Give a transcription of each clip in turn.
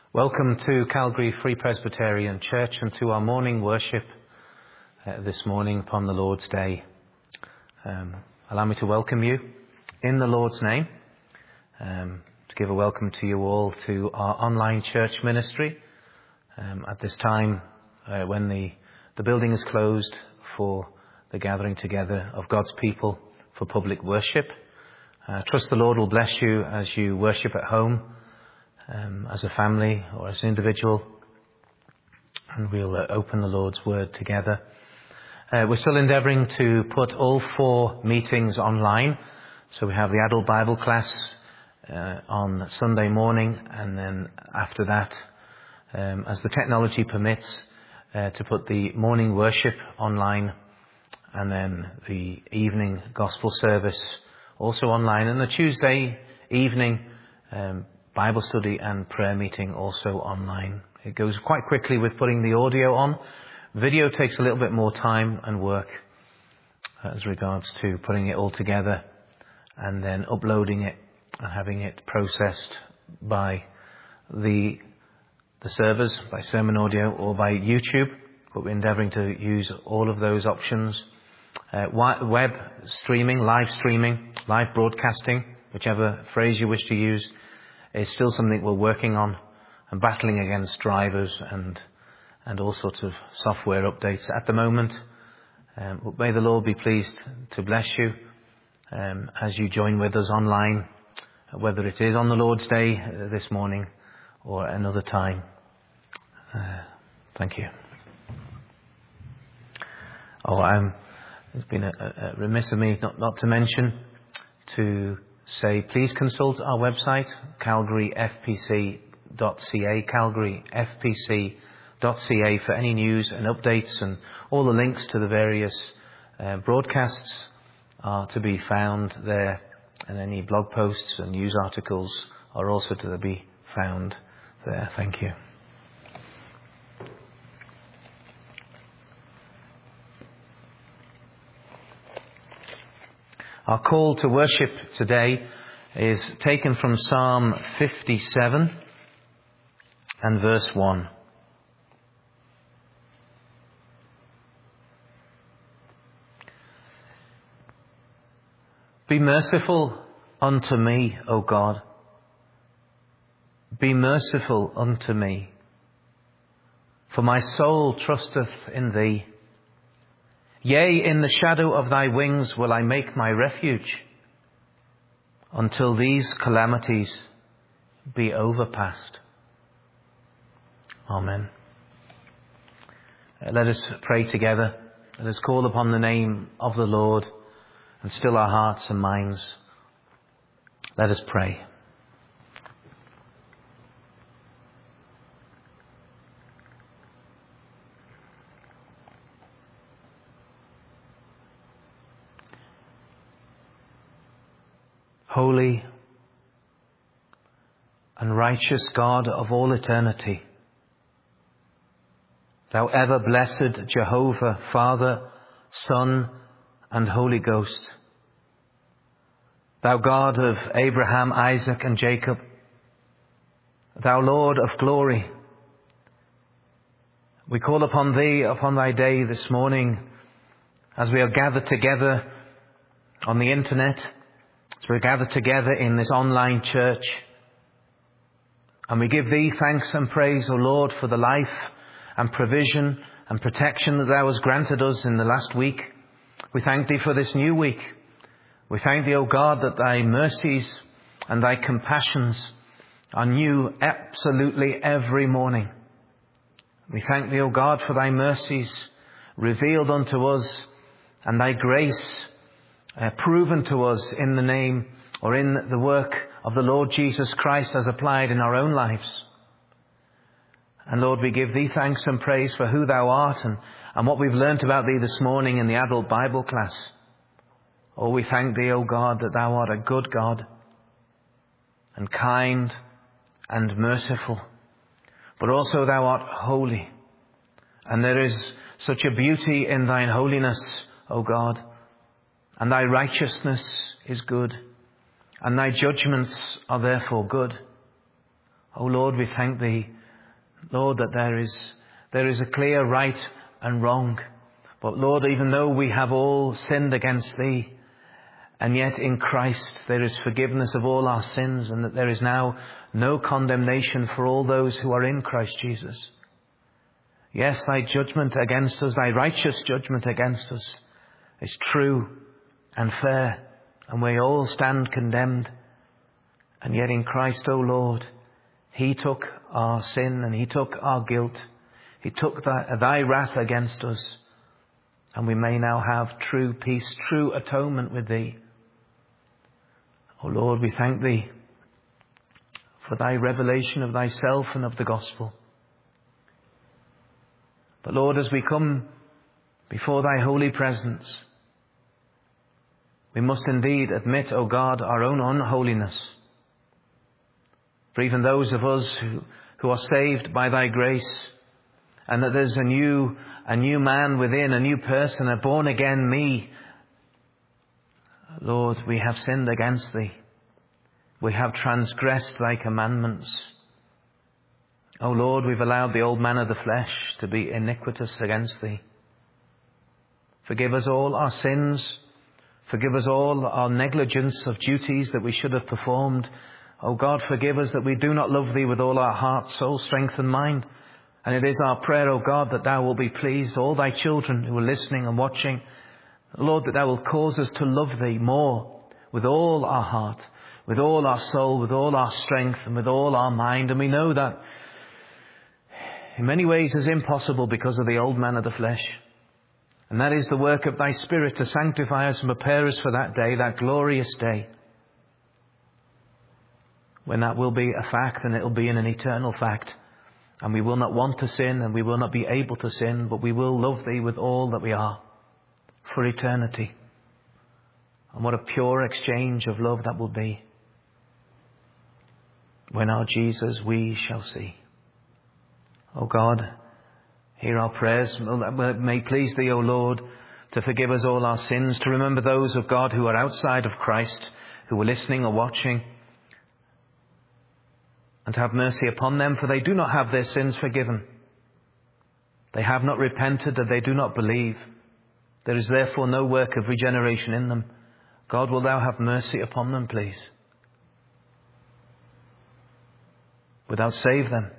Welcome to Calgary Free Presbyterian Church and to our morning worship this morning upon the Lord's Day. Allow me to welcome you in the Lord's name, to give a welcome to you all to our online church ministry at this time when the building is closed for the gathering together of God's people for public worship. Trust the Lord will bless you as you worship at home, as a family or as an individual, and we'll open the Lord's Word together. We're still endeavouring to put all 4 meetings online. So we have the adult Bible class on Sunday morning, and then after that, as the technology permits, to put the morning worship online, and then the evening gospel service also online, and the Tuesday evening Bible study and prayer meeting also online. It goes quite quickly with putting the audio on. Video takes a little bit more time and work as regards to putting it all together and then uploading it and having it processed by the servers, by Sermon Audio or by YouTube. But we're endeavouring to use all of those options. Web streaming, live broadcasting, whichever phrase you wish to use, is still something we're working on and battling against drivers and all sorts of software updates at the moment. But may the Lord be pleased to bless you as you join with us online, whether it is on the Lord's Day this morning or another time. Thank you. It's been a remiss of me not to mention to say, please consult our website, calgaryfpc.ca, calgaryfpc.ca, for any news and updates, and all the links to the various broadcasts are to be found there, and any blog posts and news articles are also to be found there. Thank you. Our call to worship today is taken from Psalm 57 and verse 1. Be merciful unto me, O God. Be merciful unto me, for my soul trusteth in thee. Yea, in the shadow of thy wings will I make my refuge, until these calamities be overpast. Amen. Let us pray together. Let us call upon the name of the Lord and still our hearts and minds. Let us pray. Holy and righteous God of all eternity, thou ever blessed Jehovah, Father, Son, and Holy Ghost, thou God of Abraham, Isaac, and Jacob, thou Lord of glory, we call upon thee upon thy day this morning as we are gathered together on the internet, as we're gathered together in this online church, and we give thee thanks and praise, O Lord, for the life and provision and protection that thou hast granted us in the last week. We thank thee for this new week. We thank thee, O God, that thy mercies and thy compassions are new absolutely every morning. We thank thee, O God, for thy mercies revealed unto us and thy grace proven to us in the name or in the work of the Lord Jesus Christ as applied in our own lives. And Lord, we give thee thanks and praise for who thou art and what we've learnt about thee this morning in the adult Bible class. Oh, we thank thee, O God, that thou art a good God and kind and merciful, but also thou art holy. And there is such a beauty in thine holiness, O God. And thy righteousness is good, and thy judgments are therefore good. O Lord, we thank thee Lord, that there is a clear right and wrong. But Lord, even though we have all sinned against Thee, and yet in Christ there is forgiveness of all our sins, and that there is now no condemnation for all those who are in Christ Jesus. Yes, Thy judgment against us, Thy righteous judgment against us, is true and fair, and we all stand condemned. And yet in Christ, O Lord, He took our sin and He took our guilt. He took Thy wrath against us, and we may now have true peace, true atonement with Thee. O Lord, we thank Thee for Thy revelation of Thyself and of the gospel. But Lord, as we come before Thy holy presence, we must indeed admit, O God, our own unholiness. For even those of us who are saved by Thy grace, and that there's a new man within, a new person, a born again me, Lord, we have sinned against Thee. We have transgressed Thy commandments. O Lord, we've allowed the old man of the flesh to be iniquitous against Thee. Forgive us all our sins. Forgive us all our negligence of duties that we should have performed. O God, forgive us that we do not love Thee with all our heart, soul, strength and mind. And it is our prayer, O God, that Thou will be pleased, all Thy children who are listening and watching, Lord, that Thou will cause us to love Thee more with all our heart, with all our soul, with all our strength and with all our mind. And we know that in many ways is impossible because of the old man of the flesh. And that is the work of Thy Spirit to sanctify us and prepare us for that day, that glorious day, when that will be a fact, and it will be an eternal fact. And we will not want to sin, and we will not be able to sin, but we will love Thee with all that we are for eternity. And what a pure exchange of love that will be when our Jesus we shall see. O God, hear our prayers. May it please Thee, O Lord, to forgive us all our sins, to remember those of God who are outside of Christ, who are listening or watching, and to have mercy upon them, for they do not have their sins forgiven. They have not repented, and they do not believe. There is therefore no work of regeneration in them. God, will Thou have mercy upon them, please? Would Thou save them?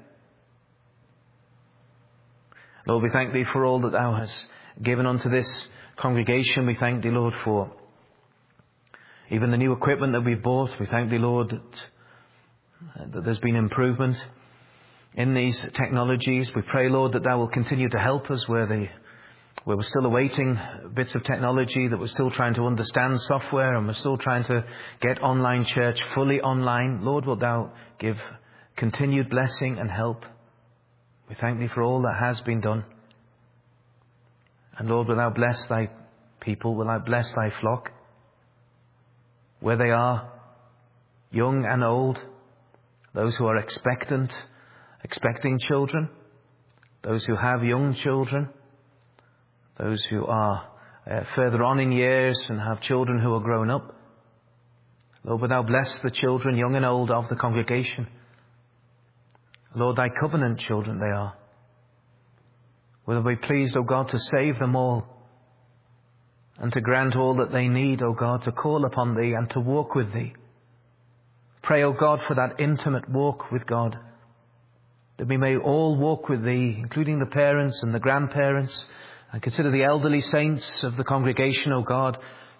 Lord, we thank Thee for all that Thou hast given unto this congregation. We thank Thee, Lord, for even the new equipment that we've bought. We thank Thee, Lord, that there's been improvement in these technologies. We pray, Lord, that Thou will continue to help us where we're still awaiting bits of technology, that we're still trying to understand software, and we're still trying to get online church fully online. Lord, wilt Thou give continued blessing and help. We thank Thee for all that has been done. And Lord, will Thou bless Thy people, will Thou bless Thy flock, where they are, young and old, those who are expecting children, those who have young children, those who are further on in years and have children who are grown up. Lord, will Thou bless the children, young and old, of the congregation. Lord, Thy covenant children they are. Will Thou be pleased, O God, to save them all, and to grant all that they need, O God, to call upon Thee and to walk with Thee. Pray, O God, for that intimate walk with God, that we may all walk with Thee, including the parents and the grandparents, and consider the elderly saints of the congregation, O God.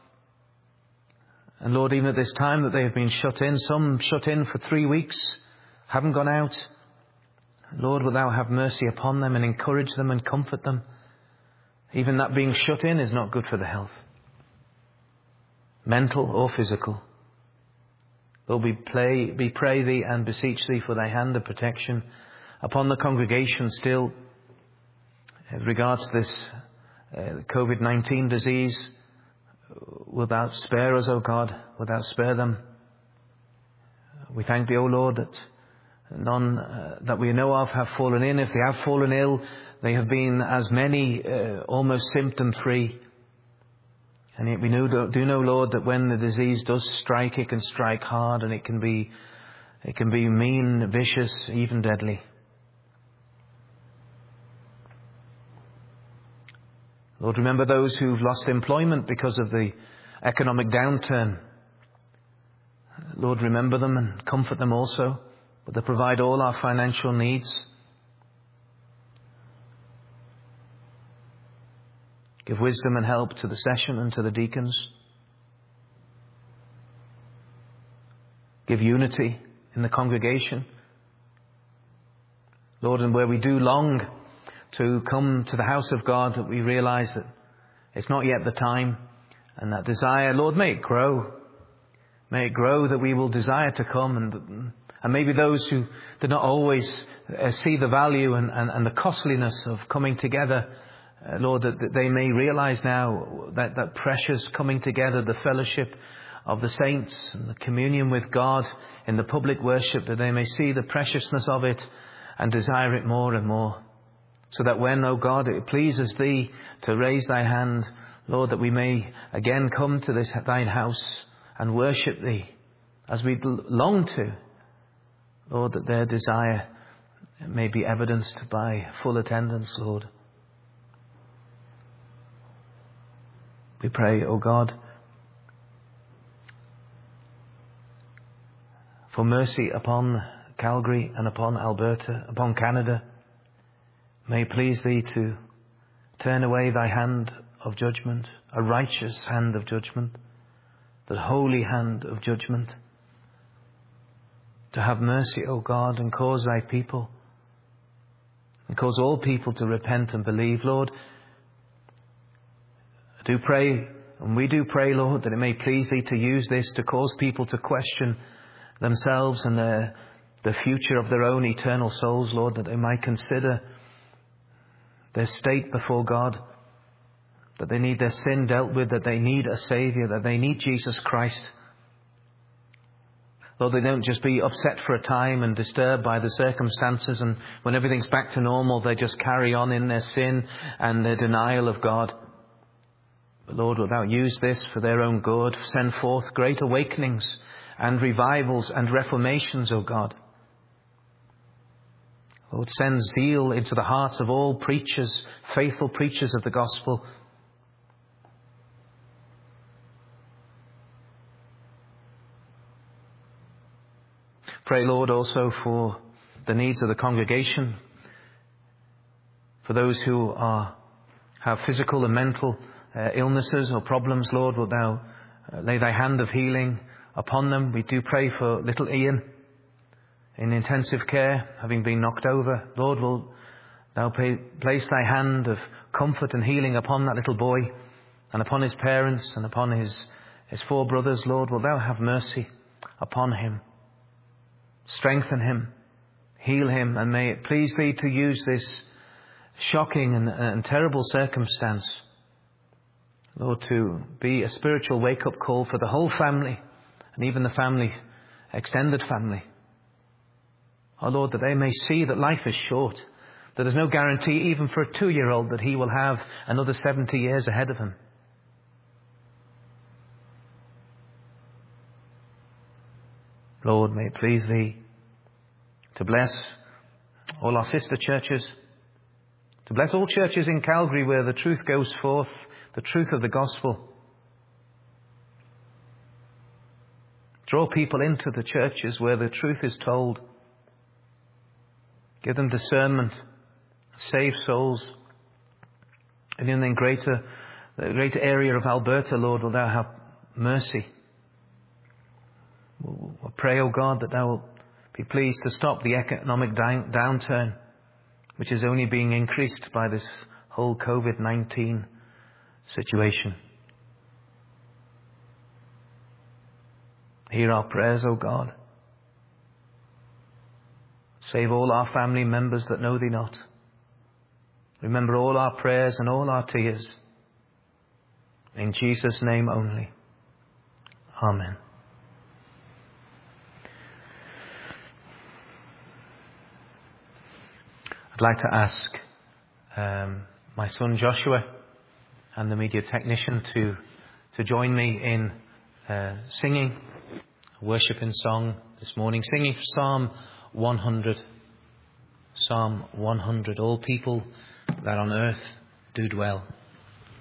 And Lord, even at this time that they have been shut in, some shut in for 3 weeks, haven't gone out. Lord, will Thou have mercy upon them and encourage them and comfort them. Even that being shut in is not good for the health, mental or physical. Lord, we pray Thee and beseech Thee for Thy hand of protection upon the congregation still in regards to this COVID-19 disease. Will Thou spare us, O God? Will Thou spare them? We thank Thee, O Lord, that none that we know of have fallen in. If they have fallen ill, they have been, as many, almost symptom-free. And yet we do know, Lord, that when the disease does strike, it can strike hard, and it can be mean, vicious, even deadly. Lord, remember those who've lost employment because of the economic downturn. Lord, remember them and comfort them also, but they provide all our financial needs. Give wisdom and help to the session and to the deacons. Give unity in the congregation. Lord, and where we do long to come to the house of God, that we realize that it's not yet the time, and that desire, Lord, may it grow. May it grow that we will desire to come, and maybe those who do not always see the value and the costliness of coming together, Lord, that they may realize now that precious coming together, the fellowship of the saints and the communion with God in the public worship, that they may see the preciousness of it and desire it more and more. So that when, O God, it pleases Thee to raise Thy hand, Lord, that we may again come to this Thine house and worship Thee as we long to. Lord, that their desire may be evidenced by full attendance, Lord. We pray, O God, for mercy upon Calgary and upon Alberta, upon Canada. May it please Thee to turn away Thy hand of judgment, a righteous hand of judgment, the holy hand of judgment. To have mercy, O God, and cause Thy people, and cause all people to repent and believe. Lord, I do pray, and we do pray, Lord, that it may please Thee to use this to cause people to question themselves and the future of their own eternal souls, Lord, that they might consider their state before God, that they need their sin dealt with, that they need a Saviour, that they need Jesus Christ. Lord, they don't just be upset for a time and disturbed by the circumstances, and when everything's back to normal, they just carry on in their sin and their denial of God. But Lord, wilt Thou use this for their own good, send forth great awakenings and revivals and reformations, O God. Lord, send zeal into the hearts of all preachers, faithful preachers of the gospel. Pray, Lord, also for the needs of the congregation, for those who have physical and mental illnesses or problems. Lord, wilt Thou lay Thy hand of healing upon them. We do pray for little Ian in intensive care, having been knocked over. Lord, wilt Thou place Thy hand of comfort and healing upon that little boy and upon his parents and upon his four brothers. Lord, wilt Thou have mercy upon him. Strengthen him, heal him, and may it please Thee to use this shocking and terrible circumstance, Lord, to be a spiritual wake-up call for the whole family, and even the family, extended family. Oh Lord, that they may see that life is short, that there's no guarantee even for a 2-year-old that he will have another 70 years ahead of him. Lord, may it please Thee to bless all our sister churches, to bless all churches in Calgary where the truth goes forth, the truth of the gospel. Draw people into the churches where the truth is told. Give them discernment, save souls. And in the greater area of Alberta, Lord, will Thou have mercy. I pray, O God, that Thou will be pleased to stop the economic downturn, which is only being increased by this whole COVID-19 situation. Hear our prayers, O God. Save all our family members that know Thee not. Remember all our prayers and all our tears. In Jesus' name only. Amen. I'd like to ask my son Joshua and the media technician to join me in singing a worshiping song this morning, singing Psalm 100. Psalm 100. All people that on earth do dwell.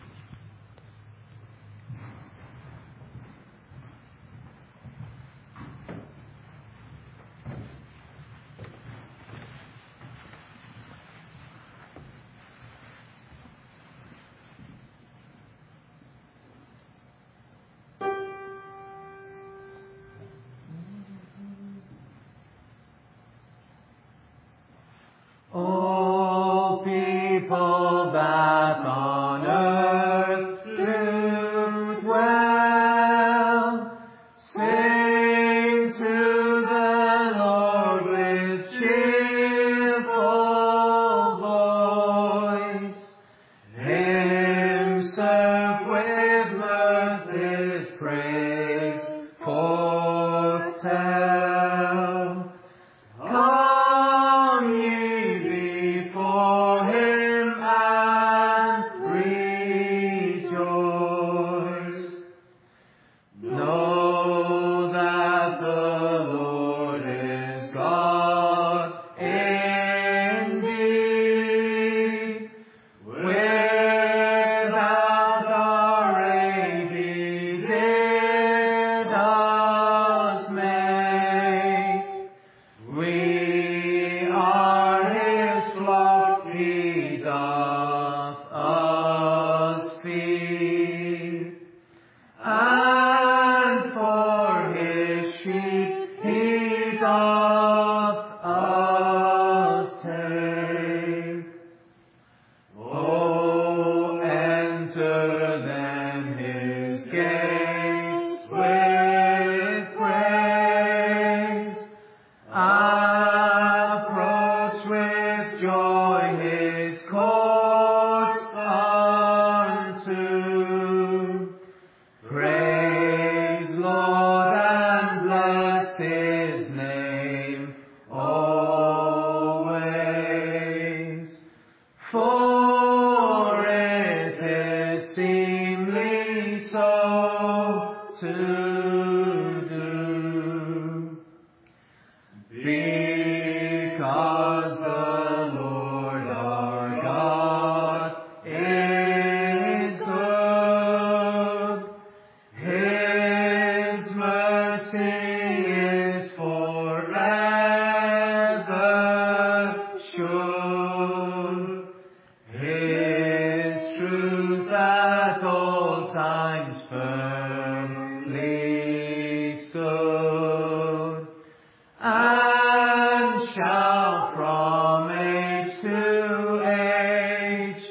from age to age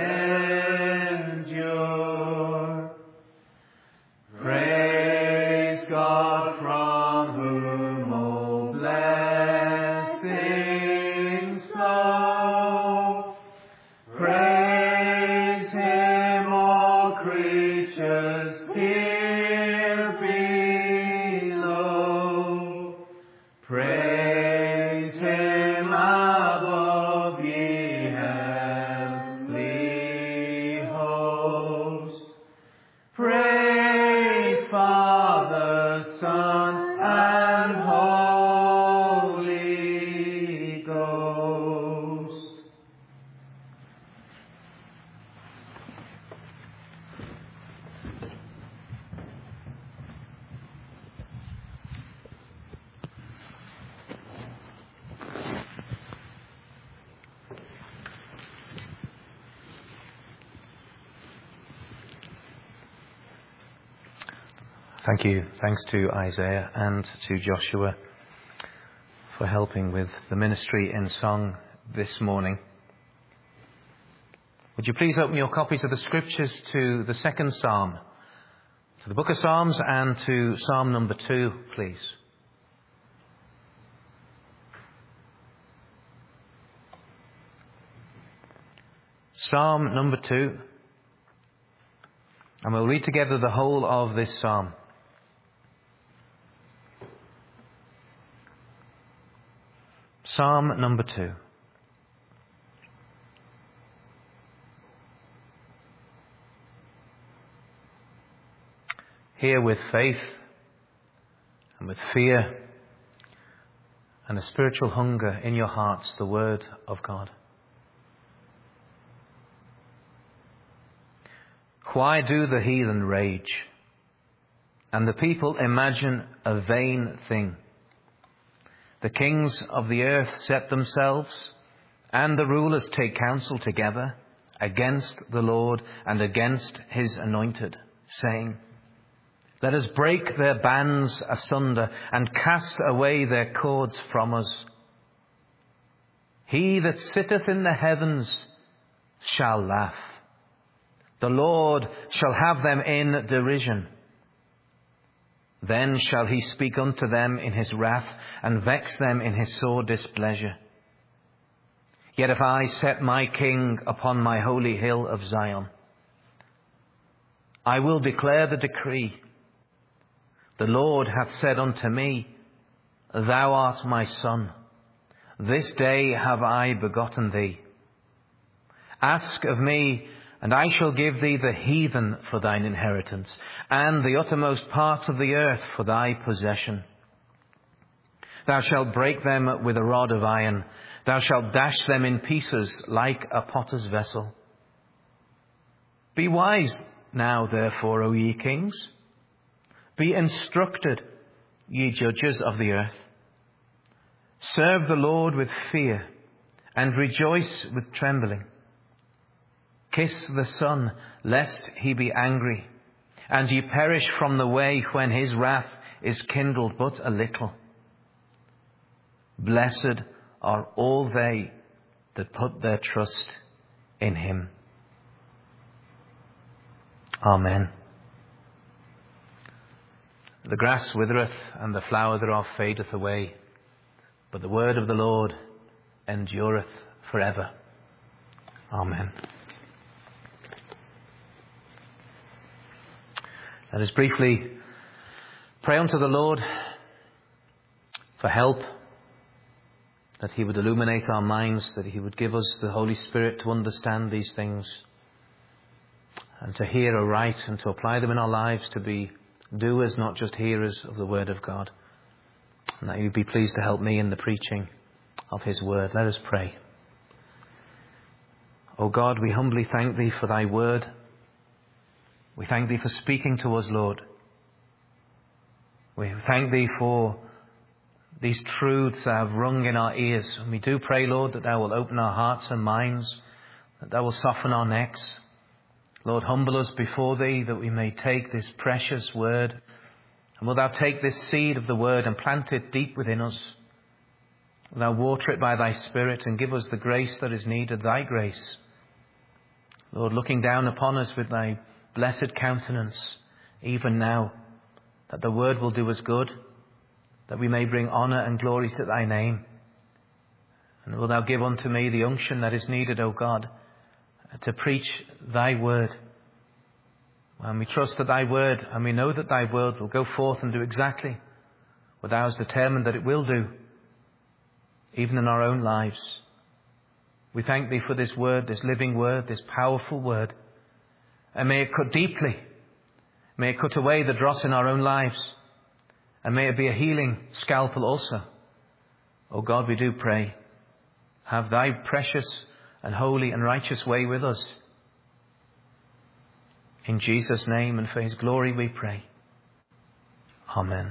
endure. Praise God from whom all blessings flow. Praise Him, all creatures here below. Praise Him above, ye heavenly hosts. Praise Father, Son, and Holy Ghost. Thank you. Thanks to Isaiah and to Joshua for helping with the ministry in song this morning. Would you please open your copies of the Scriptures to the second Psalm, to the book of Psalms, and to Psalm number 2, please. Psalm number 2. And we'll read together the whole of this psalm. Psalm number 2. Hear with faith and with fear and a spiritual hunger in your hearts the word of God. Why do the heathen rage and the people imagine a vain thing? The kings of the earth set themselves, and the rulers take counsel together against the Lord and against his anointed, saying, let us break their bands asunder and cast away their cords from us. He that sitteth in the heavens shall laugh. The Lord shall have them in derision. Then shall he speak unto them in his wrath, and vex them in his sore displeasure. Yet if I set my king upon my holy hill of Zion, I will declare the decree. The Lord hath said unto me, thou art my son. This day have I begotten thee. Ask of me, and I shall give thee the heathen for thine inheritance, and the uttermost parts of the earth for thy possession. Thou shalt break them with a rod of iron. Thou shalt dash them in pieces like a potter's vessel. Be wise now, therefore, O ye kings. Be instructed, ye judges of the earth. Serve the Lord with fear, and rejoice with trembling. Kiss the Son, lest he be angry, and ye perish from the way when his wrath is kindled but a little. Blessed are all they that put their trust in him. Amen. The grass withereth, and the flower thereof fadeth away, but the word of the Lord endureth forever. Amen. Let us briefly pray unto the Lord for help, that he would illuminate our minds, that he would give us the Holy Spirit to understand these things and to hear aright and to apply them in our lives, to be doers, not just hearers of the word of God. And that you be pleased to help me in the preaching of his word. Let us pray. O God, we humbly thank thee for thy word. We thank thee for speaking to us, Lord. We thank thee for these truths that have rung in our ears. And we do pray, Lord, that thou will open our hearts and minds, that thou will soften our necks. Lord, humble us before thee, that we may take this precious word. And will thou take this seed of the word and plant it deep within us? Thou water it by thy Spirit and give us the grace that is needed, thy grace. Lord, looking down upon us with thy blessed countenance, even now, that the word will do us good, that we may bring honour and glory to thy name. And will thou give unto me the unction that is needed, O God, to preach thy word. And we trust that thy word, and we know that thy word will go forth and do exactly what thou hast determined that it will do, even in our own lives. We thank thee for this word, this living word, this powerful word. And may it cut deeply. May it cut away the dross in our own lives. And may it be a healing scalpel also. O God, we do pray. Have thy precious and holy and righteous way with us. In Jesus' name and for his glory we pray. Amen.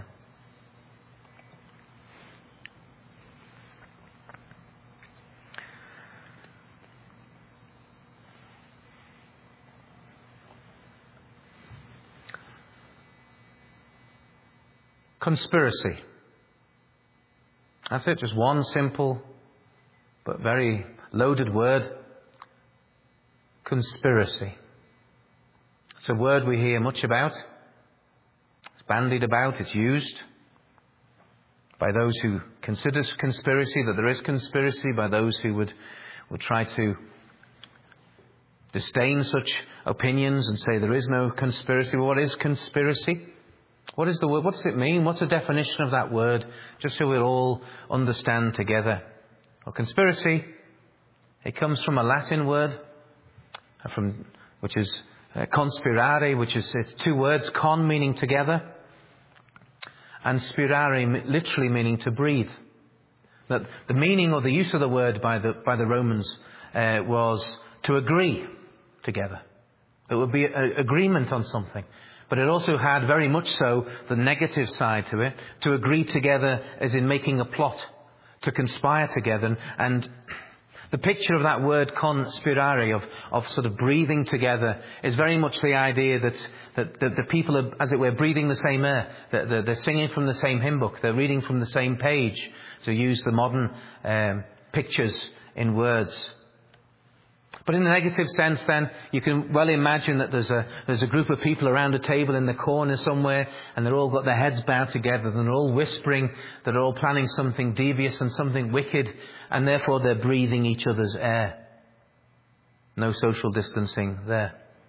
Conspiracy. That's it, just one simple but very loaded word. Conspiracy. It's a word we hear much about. It's bandied about, it's used by those who consider conspiracy, that there is conspiracy, by those who would try to disdain such opinions and say there is no conspiracy. Well, what is conspiracy? What is the word? What does it mean? What's the definition of that word? Just so we'll all understand together. Well, conspiracy, it comes from a Latin word, which is conspirare, which is it's two words, con meaning together, and spirare literally meaning to breathe. That the meaning or the use of the word by the Romans was to agree together. It would be an agreement on something. But it also had very much so the negative side to it, to agree together as in making a plot, to conspire together. And the picture of that word conspirare, of sort of breathing together, is very much the idea that the people are, as it were, breathing the same air. They're singing from the same hymn book. They're reading from the same page, to use the modern pictures in words. But in the negative sense, then, you can well imagine that there's a group of people around a table in the corner somewhere, and they're all got their heads bowed together, and they're all whispering, that they're all planning something devious and something wicked, and therefore they're breathing each other's air. No social distancing there.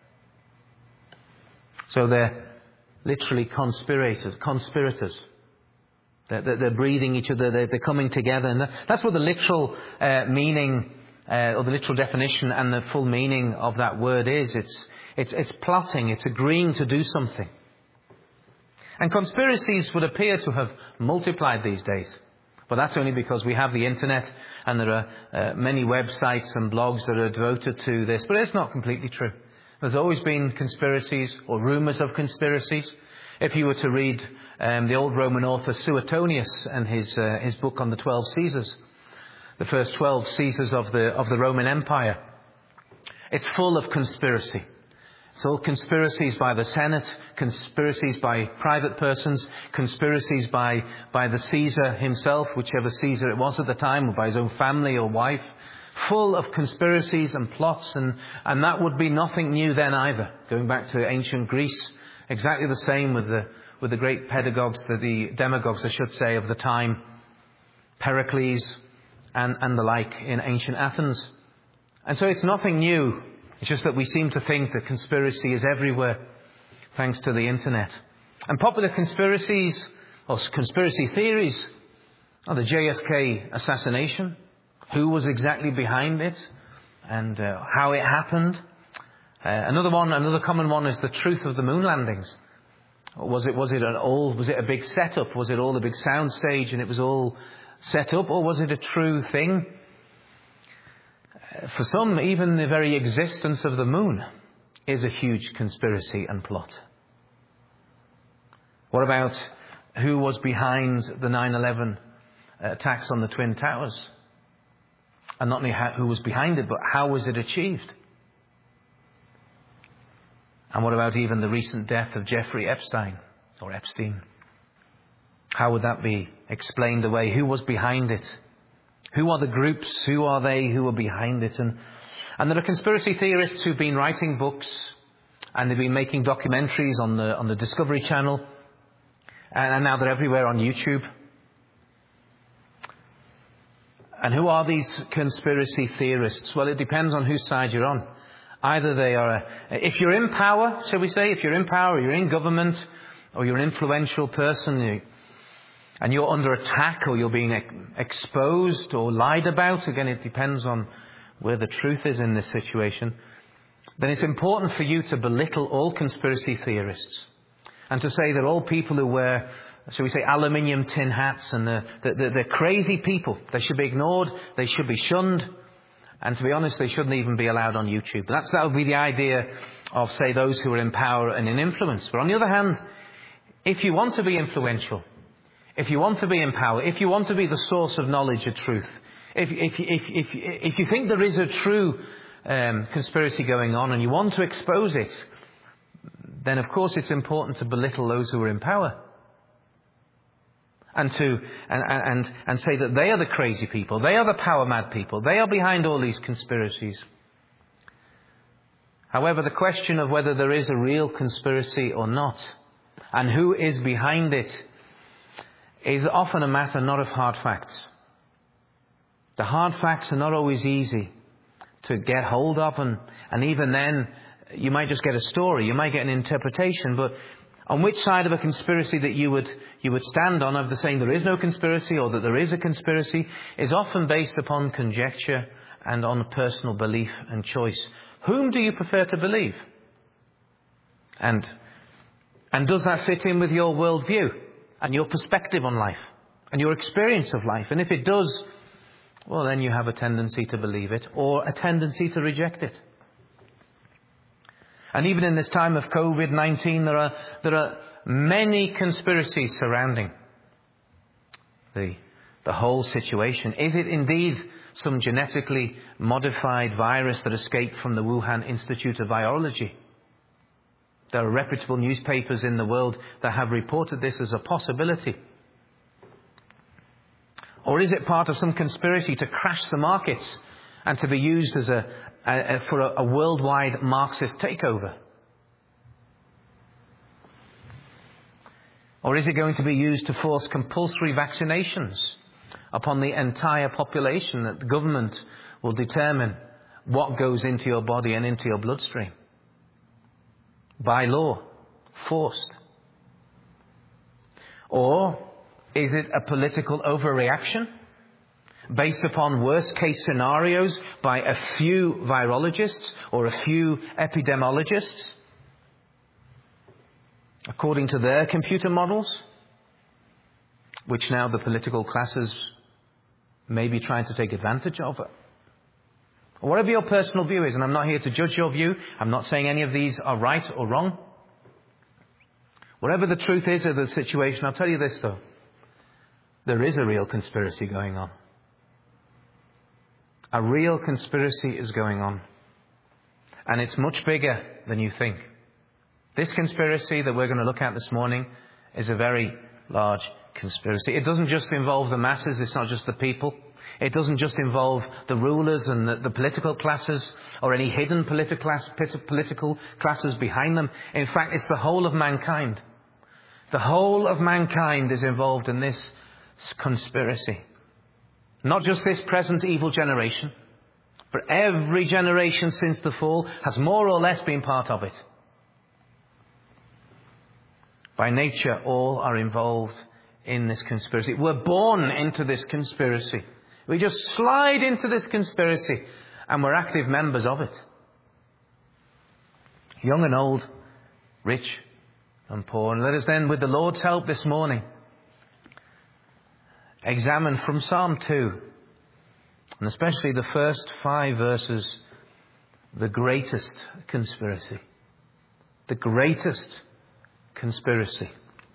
So they're literally conspirators. They're breathing each other, they're coming together, and that's what the literal meaning or the literal definition and the full meaning of that word is. It's plotting, it's agreeing to do something. And conspiracies would appear to have multiplied these days. But that's only because we have the internet and there are many websites and blogs that are devoted to this. But it's not completely true. There's always been conspiracies or rumours of conspiracies. If you were to read the old Roman author Suetonius and his book on the 12 Caesars, the first 12 Caesars of the Roman Empire, it's full of conspiracy. It's all conspiracies by the Senate, conspiracies by private persons, conspiracies by the Caesar himself, whichever Caesar it was at the time, or by his own family or wife. Full of conspiracies and plots, and that would be nothing new then either. Going back to ancient Greece, exactly the same with the great pedagogues, the demagogues, I should say, of the time, Pericles and the like in ancient Athens. And so it's nothing new. It's just that we seem to think that conspiracy is everywhere, thanks to the internet. And popular conspiracies, or conspiracy theories, are the JFK assassination. Who was exactly behind it, and how it happened. Another common one is the truth of the moon landings. Was it a big setup? Was it all a big sound stage and it was all set up, or was it a true thing? For some, even the very existence of the moon is a huge conspiracy and plot. What about who was behind the 9/11 attacks on the Twin Towers? And not only who was behind it, but how was it achieved? And what about even the recent death of Jeffrey Epstein? How would that be explained away? Who was behind it? Who are the groups? Who are they who are behind it? And there are conspiracy theorists who've been writing books, and they've been making documentaries on the Discovery Channel, and now they're everywhere on YouTube. And who are these conspiracy theorists? Well, it depends on whose side you're on. Either they are, if you're in power, shall we say, if you're in power, or you're in government, or you're an influential person, and you're under attack, or you're being exposed or lied about, again, it depends on where the truth is in this situation, then it's important for you to belittle all conspiracy theorists and to say they're all people who wear, shall we say, aluminium tin hats, and they're crazy people. They should be ignored. They should be shunned. And to be honest, they shouldn't even be allowed on YouTube. That would be the idea of, say, those who are in power and in influence. But on the other hand, if you want to be influential, if you want to be in power, if you want to be the source of knowledge of truth, if you think there is a true conspiracy going on and you want to expose it, then of course it's important to belittle those who are in power. And say that they are the crazy people, they are the power mad people, they are behind all these conspiracies. However, the question of whether there is a real conspiracy or not, and who is behind it, is often a matter not of hard facts. The hard facts are not always easy to get hold of, and even then you might just get a story, you might get an interpretation, but on which side of a conspiracy that you would stand on, of the saying there is no conspiracy or that there is a conspiracy, is often based upon conjecture and on personal belief and choice. Whom do you prefer to believe? And does that fit in with your worldview and your perspective on life and your experience of life? And if it does, well, then you have a tendency to believe it or a tendency to reject it. And even in this time of COVID-19, there are many conspiracies surrounding the whole situation. Is it indeed some genetically modified virus that escaped from the Wuhan Institute of Virology? There are reputable newspapers in the world that have reported this as a possibility. Or is it part of some conspiracy to crash the markets and to be used as for a worldwide Marxist takeover? Or is it going to be used to force compulsory vaccinations upon the entire population, that the government will determine what goes into your body and into your bloodstream? By law, forced. Or is it a political overreaction based upon worst case scenarios by a few virologists or a few epidemiologists, according to their computer models, which now the political classes may be trying to take advantage of? Whatever your personal view is, and I'm not here to judge your view, I'm not saying any of these are right or wrong. Whatever the truth is of the situation, I'll tell you this though. There is a real conspiracy going on. A real conspiracy is going on. And it's much bigger than you think. This conspiracy that we're going to look at this morning is a very large conspiracy. It doesn't just involve the masses, it's not just the people. It doesn't just involve the rulers and the political classes or any hidden political classes behind them. In fact, it's the whole of mankind. The whole of mankind is involved in this conspiracy. Not just this present evil generation, but every generation since the fall has more or less been part of it. By nature, all are involved in this conspiracy. We're born into this conspiracy. We just slide into this conspiracy and we're active members of it. Young and old, rich and poor. And let us then, with the Lord's help this morning, examine from Psalm 2, and especially the first 5 verses, the greatest conspiracy. The greatest conspiracy.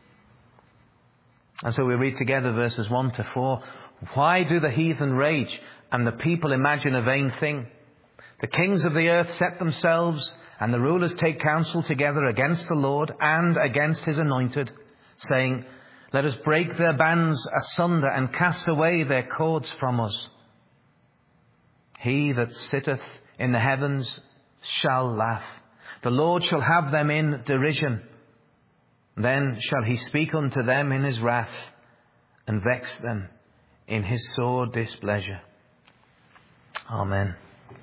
And so we read together verses 1 to 4. Why do the heathen rage and the people imagine a vain thing? The kings of the earth set themselves, and the rulers take counsel together against the Lord and against his anointed, saying, let us break their bands asunder and cast away their cords from us. He that sitteth in the heavens shall laugh. The Lord shall have them in derision. Then shall he speak unto them in his wrath, and vex them in his sore displeasure. Amen.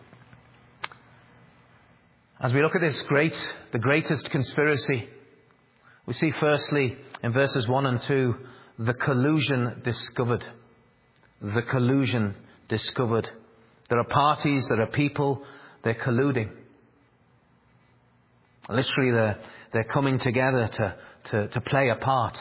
As we look at this the greatest conspiracy, we see firstly in verses 1 and 2, the collusion discovered. The collusion discovered. There are parties, there are people, they're colluding. Literally, they're coming together to play a part.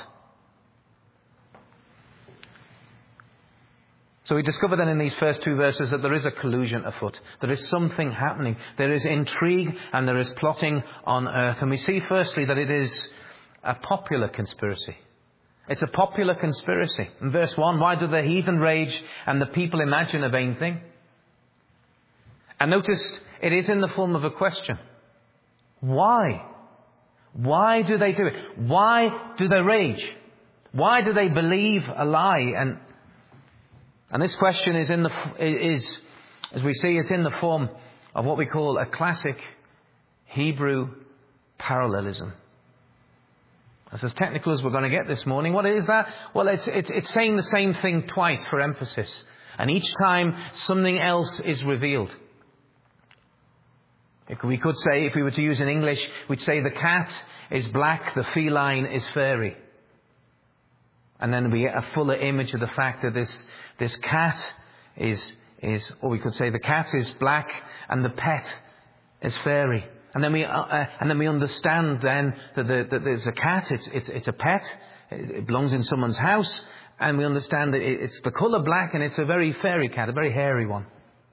So we discover then in these first two verses that there is a collusion afoot. There is something happening. There is intrigue and there is plotting on earth. And we see firstly that it is a popular conspiracy. It's a popular conspiracy. In verse 1, why do the heathen rage and the people imagine a vain thing? And notice it is in the form of a question. Why? Why do they do it? Why do they rage? Why do they believe a lie? And this question is as we see, it's in the form of what we call a classic Hebrew parallelism. That's as technical as we're going to get this morning. What is that? Well, it's saying the same thing twice for emphasis. And each time something else is revealed. We could say, if we were to use in English, we'd say the cat is black, the feline is fairy. And then we get a fuller image of the fact that this cat is, or we could say the cat is black and the pet is fairy. And then we understand then that there's a cat, it's a pet, it belongs in someone's house, and we understand that it's the colour black and it's a very fairy cat, a very hairy one.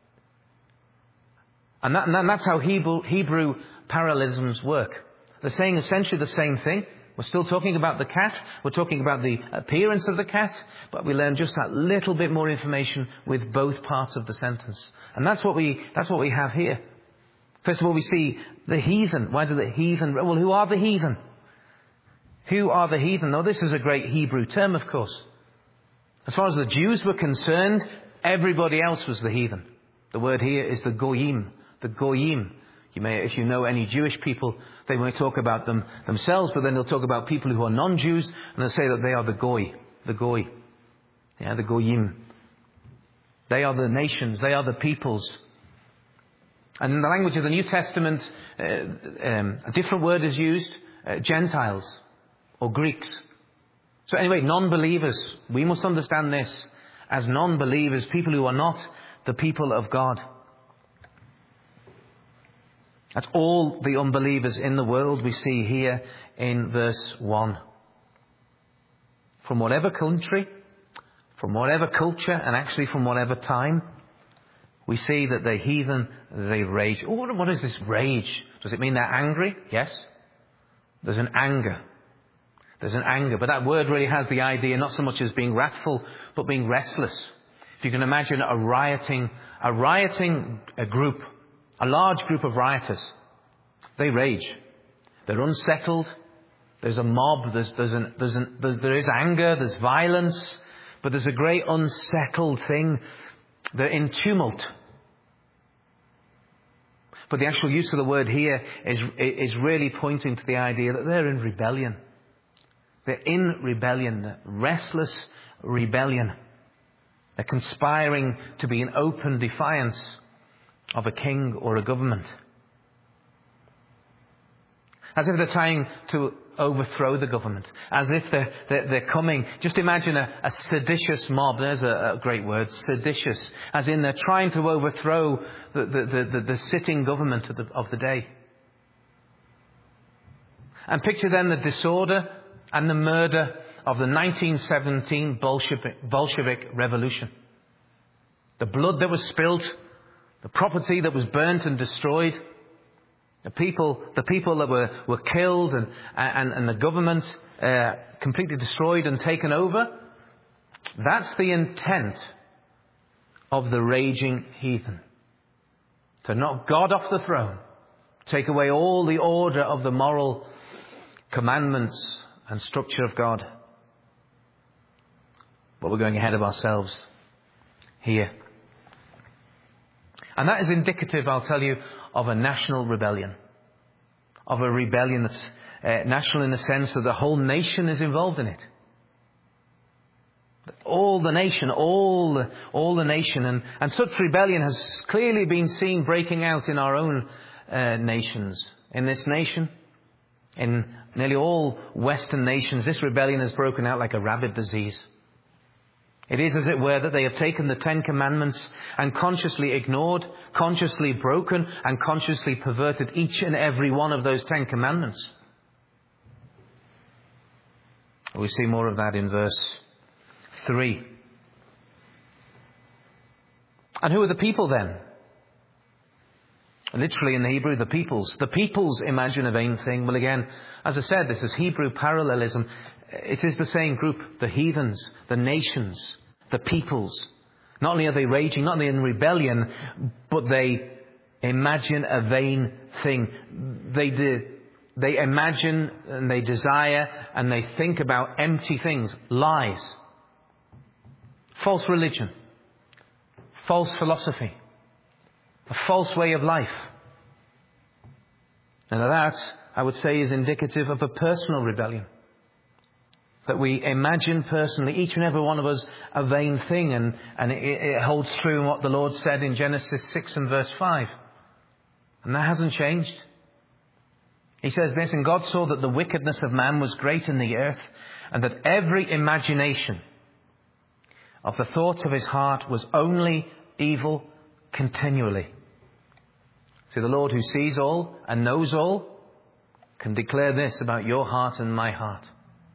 And that's how Hebrew parallelisms work. They're saying essentially the same thing. We're still talking about the cat. We're talking about the appearance of the cat. But we learn just that little bit more information with both parts of the sentence. And that's what we have here. First of all, we see the heathen. Why do the heathen? Well, who are the heathen? Who are the heathen? Now, this is a great Hebrew term, of course. As far as the Jews were concerned, everybody else was the heathen. The word here is the goyim. The goyim. You may, if you know any Jewish people, they may talk about them themselves, but then they'll talk about people who are non-Jews, and they'll say that they are the goy. The goy. Yeah, the goyim. They are the nations. They are the peoples. And in the language of the New Testament, a different word is used, Gentiles or Greeks. So anyway, non-believers, we must understand this as non-believers, people who are not the people of God. That's all the unbelievers in the world we see here in verse 1. From whatever country, from whatever culture, and actually from whatever time, we see that the heathen, they rage. Oh, what is this rage? Does it mean they're angry? Yes. There's an anger. There's an anger. But that word really has the idea not so much as being wrathful, but being restless. If you can imagine a rioting group, a large group of rioters, they rage. They're unsettled. There's a mob. There is anger. There's violence. But there's a great unsettled thing. They're in tumult. But the actual use of the word here is really pointing to the idea that they're in rebellion. They're in rebellion. Restless rebellion. They're conspiring to be in open defiance of a king or a government. As if they're trying to overthrow the government. As if they're coming. Just imagine a seditious mob. There's a great word. Seditious. As in they're trying to overthrow the sitting government of the day. And picture then the disorder and the murder of the 1917 Bolshevik Revolution. The blood that was spilt. The property that was burnt and destroyed. The people that were killed and the government completely destroyed and taken over. That's the intent of the raging heathen. To knock God off the throne. Take away all the order of the moral commandments and structure of God. But we're going ahead of ourselves here. And that is indicative, I'll tell you, of a national rebellion. Of a rebellion that's national in the sense that the whole nation is involved in it. All the nation, all the nation. And such rebellion has clearly been seen breaking out in our own nations. In this nation, in nearly all Western nations, this rebellion has broken out like a rabid disease. It is, as it were, that they have taken the Ten Commandments and consciously ignored, consciously broken, and consciously perverted each and every one of those 10 Commandments. We see more of that in verse 3. And who are the people then? Literally in the Hebrew, the peoples. The peoples imagine a vain thing. Well, again, as I said, this is Hebrew parallelism. It is the same group, the heathens, the nations, the peoples. Not only are they raging, not only in rebellion, but they imagine a vain thing. They imagine and they desire and they think about empty things, lies, false religion, false philosophy, a false way of life. And that, I would say, is indicative of a personal rebellion. That we imagine personally, each and every one of us, a vain thing. And it holds true in what the Lord said in Genesis 6 and verse 5. And that hasn't changed. He says this, and God saw that the wickedness of man was great in the earth, and that every imagination of the thoughts of his heart was only evil continually. See, the Lord who sees all and knows all can declare this about your heart and my heart.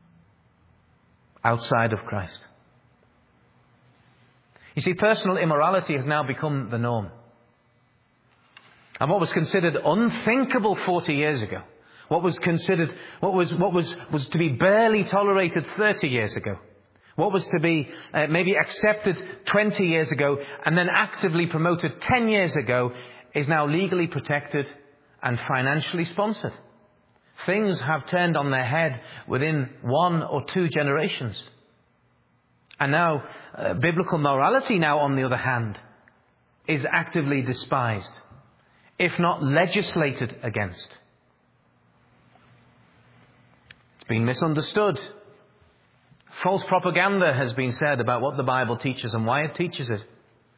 Outside of Christ. You see, personal immorality has now become the norm. And what was considered unthinkable 40 years ago, what was to be barely tolerated 30 years ago, what was to be maybe accepted 20 years ago and then actively promoted 10 years ago, is now legally protected and financially sponsored. Things have turned on their head within 1 or 2 generations. And now, biblical morality now, on the other hand, is actively despised, if not legislated against. It's been misunderstood. False propaganda has been said about what the Bible teaches and why it teaches it.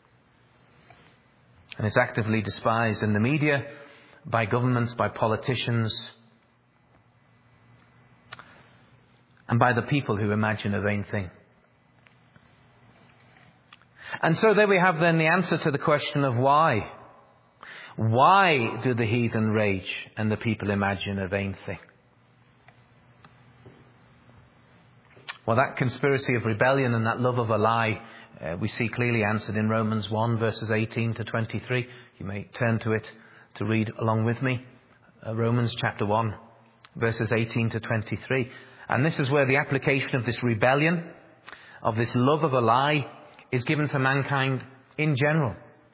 And it's actively despised in the media, by governments, by politicians, and by the people who imagine a vain thing. And so there we have then the answer to the question of why. Why do the heathen rage and the people imagine a vain thing? Well, that conspiracy of rebellion and that love of a lie, we see clearly answered in Romans 1 verses 18 to 23. You may turn to it to read along with me. Romans chapter 1 verses 18 to 23. And this is where the application of this rebellion, of this love of a lie, is given to mankind in general.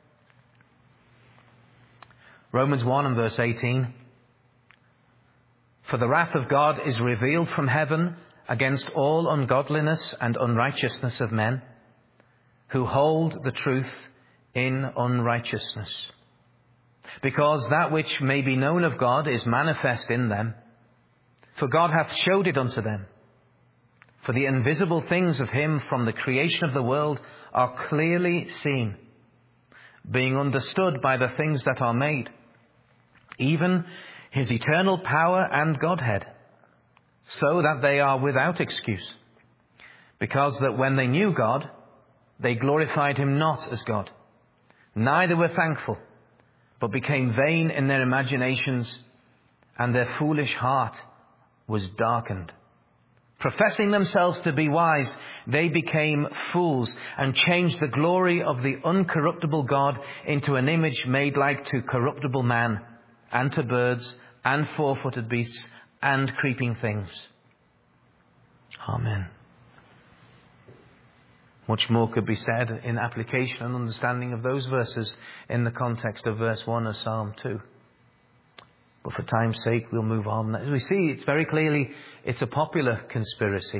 Romans 1 and verse 18. For the wrath of God is revealed from heaven against all ungodliness and unrighteousness of men, who hold the truth in unrighteousness. Because that which may be known of God is manifest in them, for God hath showed it unto them. For the invisible things of him from the creation of the world are clearly seen, being understood by the things that are made, even his eternal power and Godhead, so that they are without excuse. Because that when they knew God, they glorified him not as God, neither were thankful, but became vain in their imaginations, and their foolish heart was darkened. Professing themselves to be wise, they became fools and changed the glory of the uncorruptible God into an image made like to corruptible man, and to birds, and four-footed beasts, and creeping things. Amen. Much more could be said in application and understanding of those verses in the context of verse 1 of Psalm 2. But for time's sake, we'll move on. As we see, it's very clearly, it's a popular conspiracy.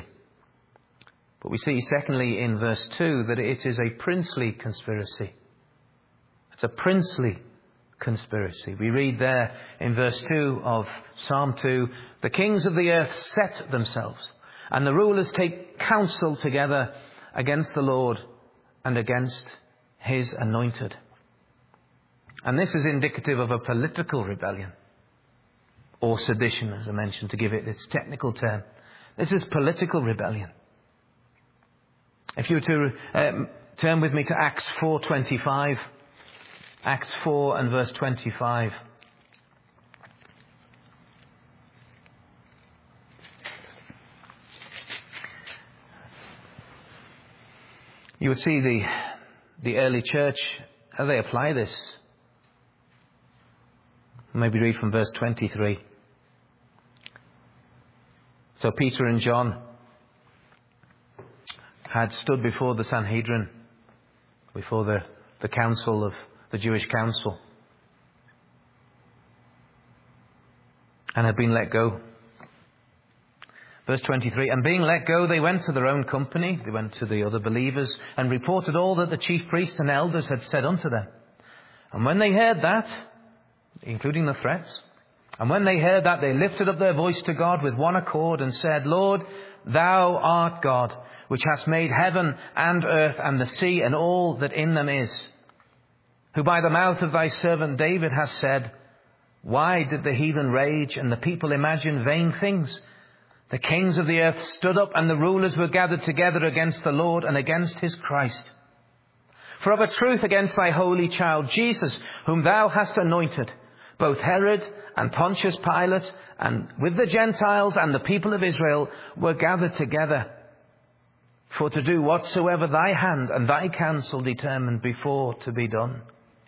But we see, secondly, in verse 2, that it is a princely conspiracy. It's a princely conspiracy. We read there in verse 2 of Psalm 2, the kings of the earth set themselves, and the rulers take counsel together against the Lord and against his anointed. And this is indicative of a political rebellion, or sedition, as I mentioned, to give it its technical term. This is political rebellion. If you were to turn with me to Acts 4:25, Acts 4 and verse 25. You would see the early church, how they apply this. Maybe read from verse 23. So Peter and John had stood before the Sanhedrin, before the council of the Jewish council, and had been let go. Verse 23, and being let go, they went to their own company, they went to the other believers, and reported all that the chief priests and elders had said unto them. And when they heard that, including the threats, and when they heard that, they lifted up their voice to God with one accord and said, Lord, thou art God, which hast made heaven and earth and the sea and all that in them is, who by the mouth of thy servant David has said, why did the heathen rage and the people imagine vain things? The kings of the earth stood up and the rulers were gathered together against the Lord and against his Christ. For of a truth against thy holy child Jesus, whom thou hast anointed, both Herod and Pontius Pilate, and with the Gentiles and the people of Israel, were gathered together, for to do whatsoever thy hand and thy counsel determined before to be done.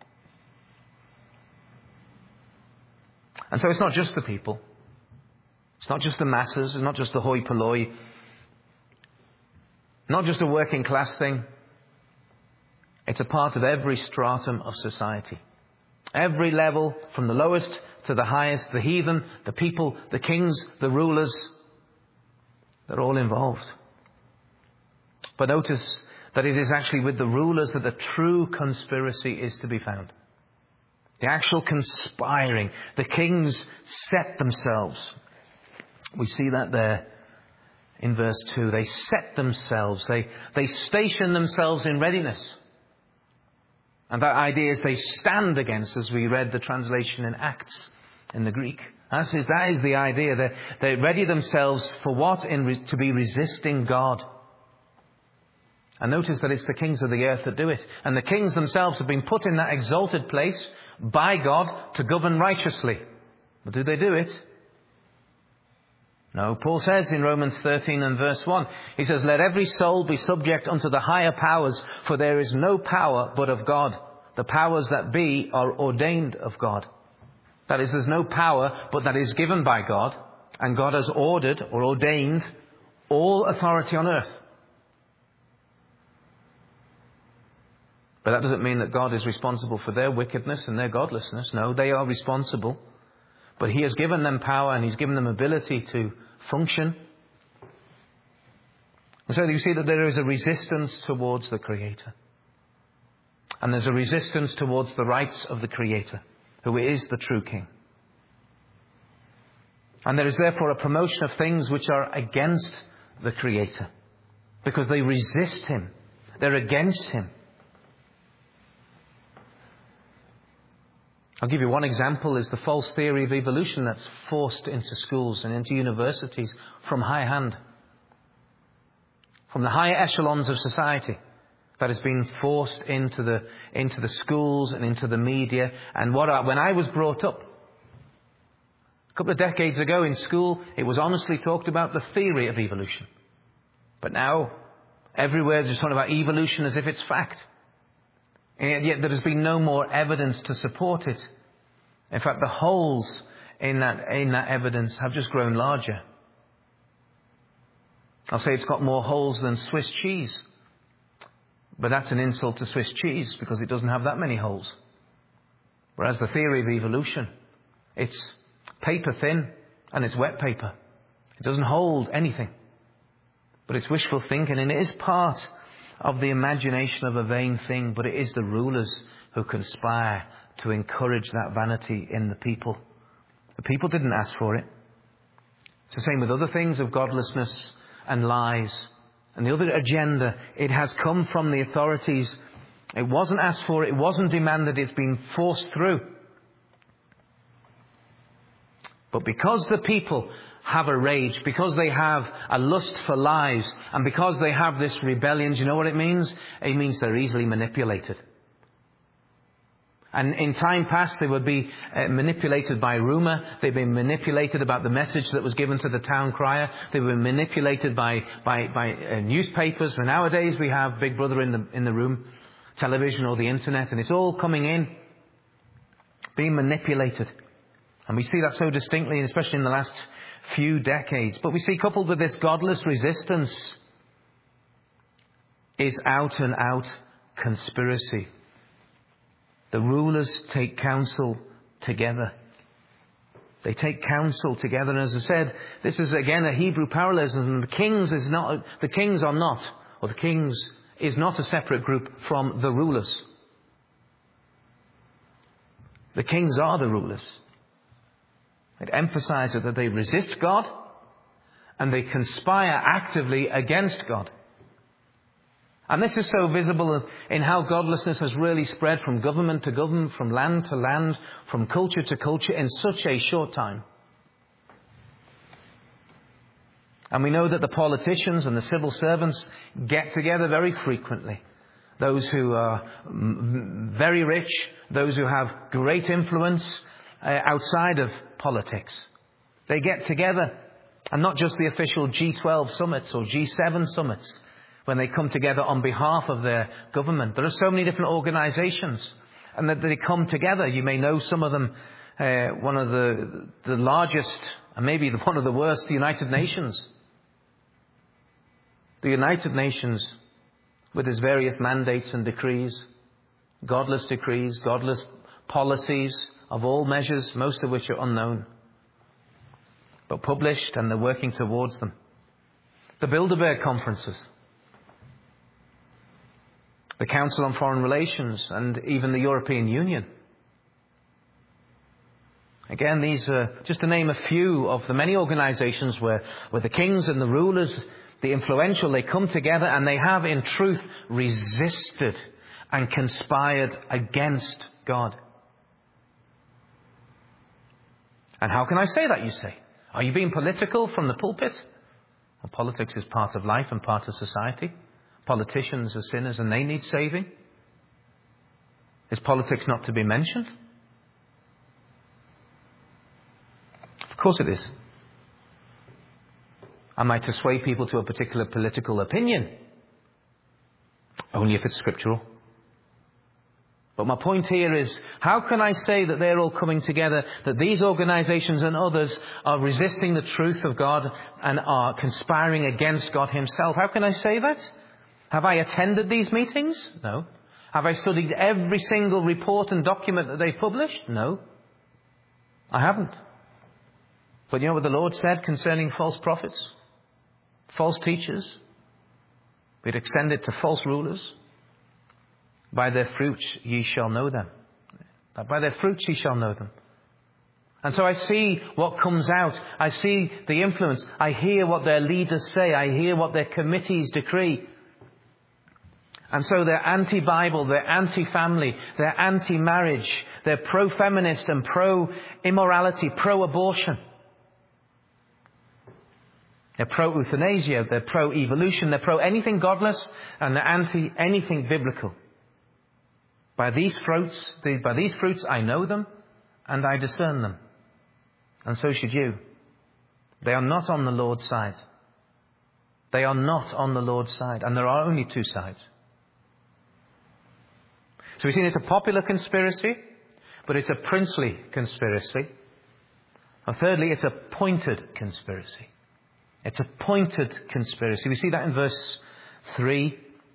And so it's not just the people. It's not just the masses. It's not just the hoi polloi. Not just a working class thing. It's a part of every stratum of society. Every level, from the lowest to the highest, the heathen, the people, the kings, the rulers, they're all involved. But notice that it is actually with the rulers that the true conspiracy is to be found. The actual conspiring. The kings set themselves. We see that there in verse 2. They set themselves. They station themselves in readiness. And that idea is they stand against, as we read the translation in Acts in the Greek. That is the idea. They ready themselves for what? To be resisting God. And notice that it's the kings of the earth that do it. And the kings themselves have been put in that exalted place by God to govern righteously. But do they do it? No. Paul says in Romans 13 and verse 1, he says, let every soul be subject unto the higher powers, for there is no power but of God. The powers that be are ordained of God. That is, there's no power but that is given by God, and God has ordered or ordained all authority on earth. But that doesn't mean that God is responsible for their wickedness and their godlessness. No, they are responsible. But he has given them power and he's given them ability to function. And so you see that there is a resistance towards the Creator. And there's a resistance towards the rights of the Creator, who is the true King. And there is therefore a promotion of things which are against the Creator, because they resist him. They're against him. I'll give you one example, is the false theory of evolution that's forced into schools and into universities from high hand. From the higher echelons of society, that has been forced into the schools and into the media. And when I was brought up, a couple of decades ago in school, it was honestly talked about the theory of evolution. But now, everywhere they're just talking about evolution as if it's fact. And yet there has been no more evidence to support it. In fact, the holes in that evidence have just grown larger. I'll say it's got more holes than Swiss cheese. But that's an insult to Swiss cheese, because it doesn't have that many holes. Whereas the theory of evolution, it's paper thin and it's wet paper. It doesn't hold anything. But it's wishful thinking, and it is part of the imagination of a vain thing, but it is the rulers who conspire to encourage that vanity in the people. The people didn't ask for it. It's the same with other things of godlessness and lies and the other agenda. It has come from the authorities. It wasn't asked for. It wasn't demanded. It's been forced through. But because the people have a rage, because they have a lust for lies, and because they have this rebellion, do you know what it means? It means they're easily manipulated. And in time past, they would be manipulated by rumour. They'd been manipulated about the message that was given to the town crier. They were manipulated by newspapers. And nowadays we have Big Brother in the room, television or the internet, and it's all coming in, being manipulated. And we see that so distinctly, especially in the last few decades. But we see coupled with this godless resistance is out and out conspiracy. The rulers take counsel together. They take counsel together. And as I said, this is again a Hebrew parallelism. The kings is not a separate group from the rulers. The kings are the rulers. It emphasizes that they resist God and they conspire actively against God. And this is so visible in how godlessness has really spread from government to government, from land to land, from culture to culture in such a short time. And we know that the politicians and the civil servants get together very frequently. Those who are very rich, those who have great influence outside of politics. They get together, and not just the official G12 summits or G7 summits, when they come together on behalf of their government. There are so many different organizations, and that they come together. You may know some of them. One of the largest, and maybe one of the worst, the United Nations. The United Nations, with its various mandates and decrees, godless policies of all measures, most of which are unknown, but published, and they're working towards them. The Bilderberg conferences, the Council on Foreign Relations, and even the European Union. Again, these are just to name a few of the many organizations where the kings and the rulers, the influential, they come together and they have in truth resisted and conspired against God. And how can I say that, you say? Are you being political from the pulpit? Well, politics is part of life and part of society. Politicians are sinners and they need saving. Is politics not to be mentioned? Of course it is. Am I to sway people to a particular political opinion? Only if it's scriptural. But my point here is, how can I say that they're all coming together, that these organizations and others are resisting the truth of God and are conspiring against God himself? How can I say that? Have I attended these meetings? No. Have I studied every single report and document that they've published? No. I haven't. But you know what the Lord said concerning false prophets? False teachers? We'd extend it to false rulers. By their fruits ye shall know them. By their fruits ye shall know them. And so I see what comes out. I see the influence. I hear what their leaders say. I hear what their committees decree. And so they're anti-Bible, they're anti-family, they're anti-marriage, they're pro-feminist and pro-immorality, pro-abortion. They're pro-euthanasia, they're pro-evolution, they're pro-anything godless, and they're anti-anything biblical. By these fruits I know them and I discern them. And so should you. They are not on the Lord's side. They are not on the Lord's side. And there are only two sides. So we've seen it's a popular conspiracy, but it's a princely conspiracy. And thirdly, it's a pointed conspiracy. It's a pointed conspiracy. We see that in verse 3,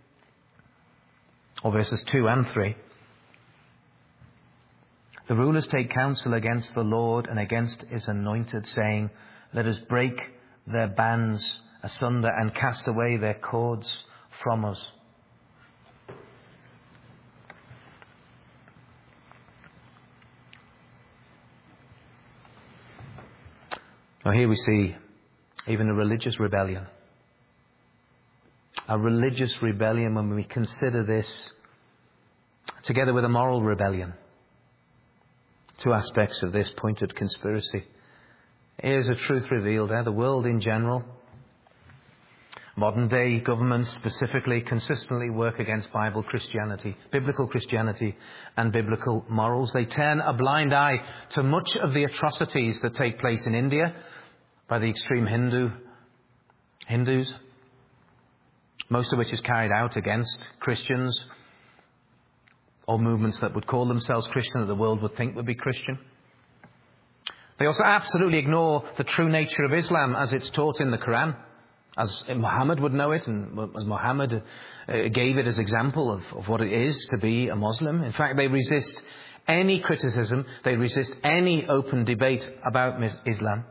or verses 2 and 3. The rulers take counsel against the Lord and against his anointed, saying, let us break their bands asunder and cast away their cords from us. Now here we see even a religious rebellion. A religious rebellion when we consider this together with a moral rebellion. Two aspects of this pointed conspiracy. Here's a truth revealed there. The world in general, modern day governments specifically, consistently work against biblical Christianity and biblical morals. They turn a blind eye to much of the atrocities that take place in India by the extreme Hindus, most of which is carried out against Christians or movements that would call themselves Christian, that the world would think would be Christian. They also absolutely ignore the true nature of Islam as it's taught in the Quran, as Muhammad would know it, and as Muhammad gave it as example of what it is to be a Muslim. In fact, they resist any criticism, they resist any open debate about Islam.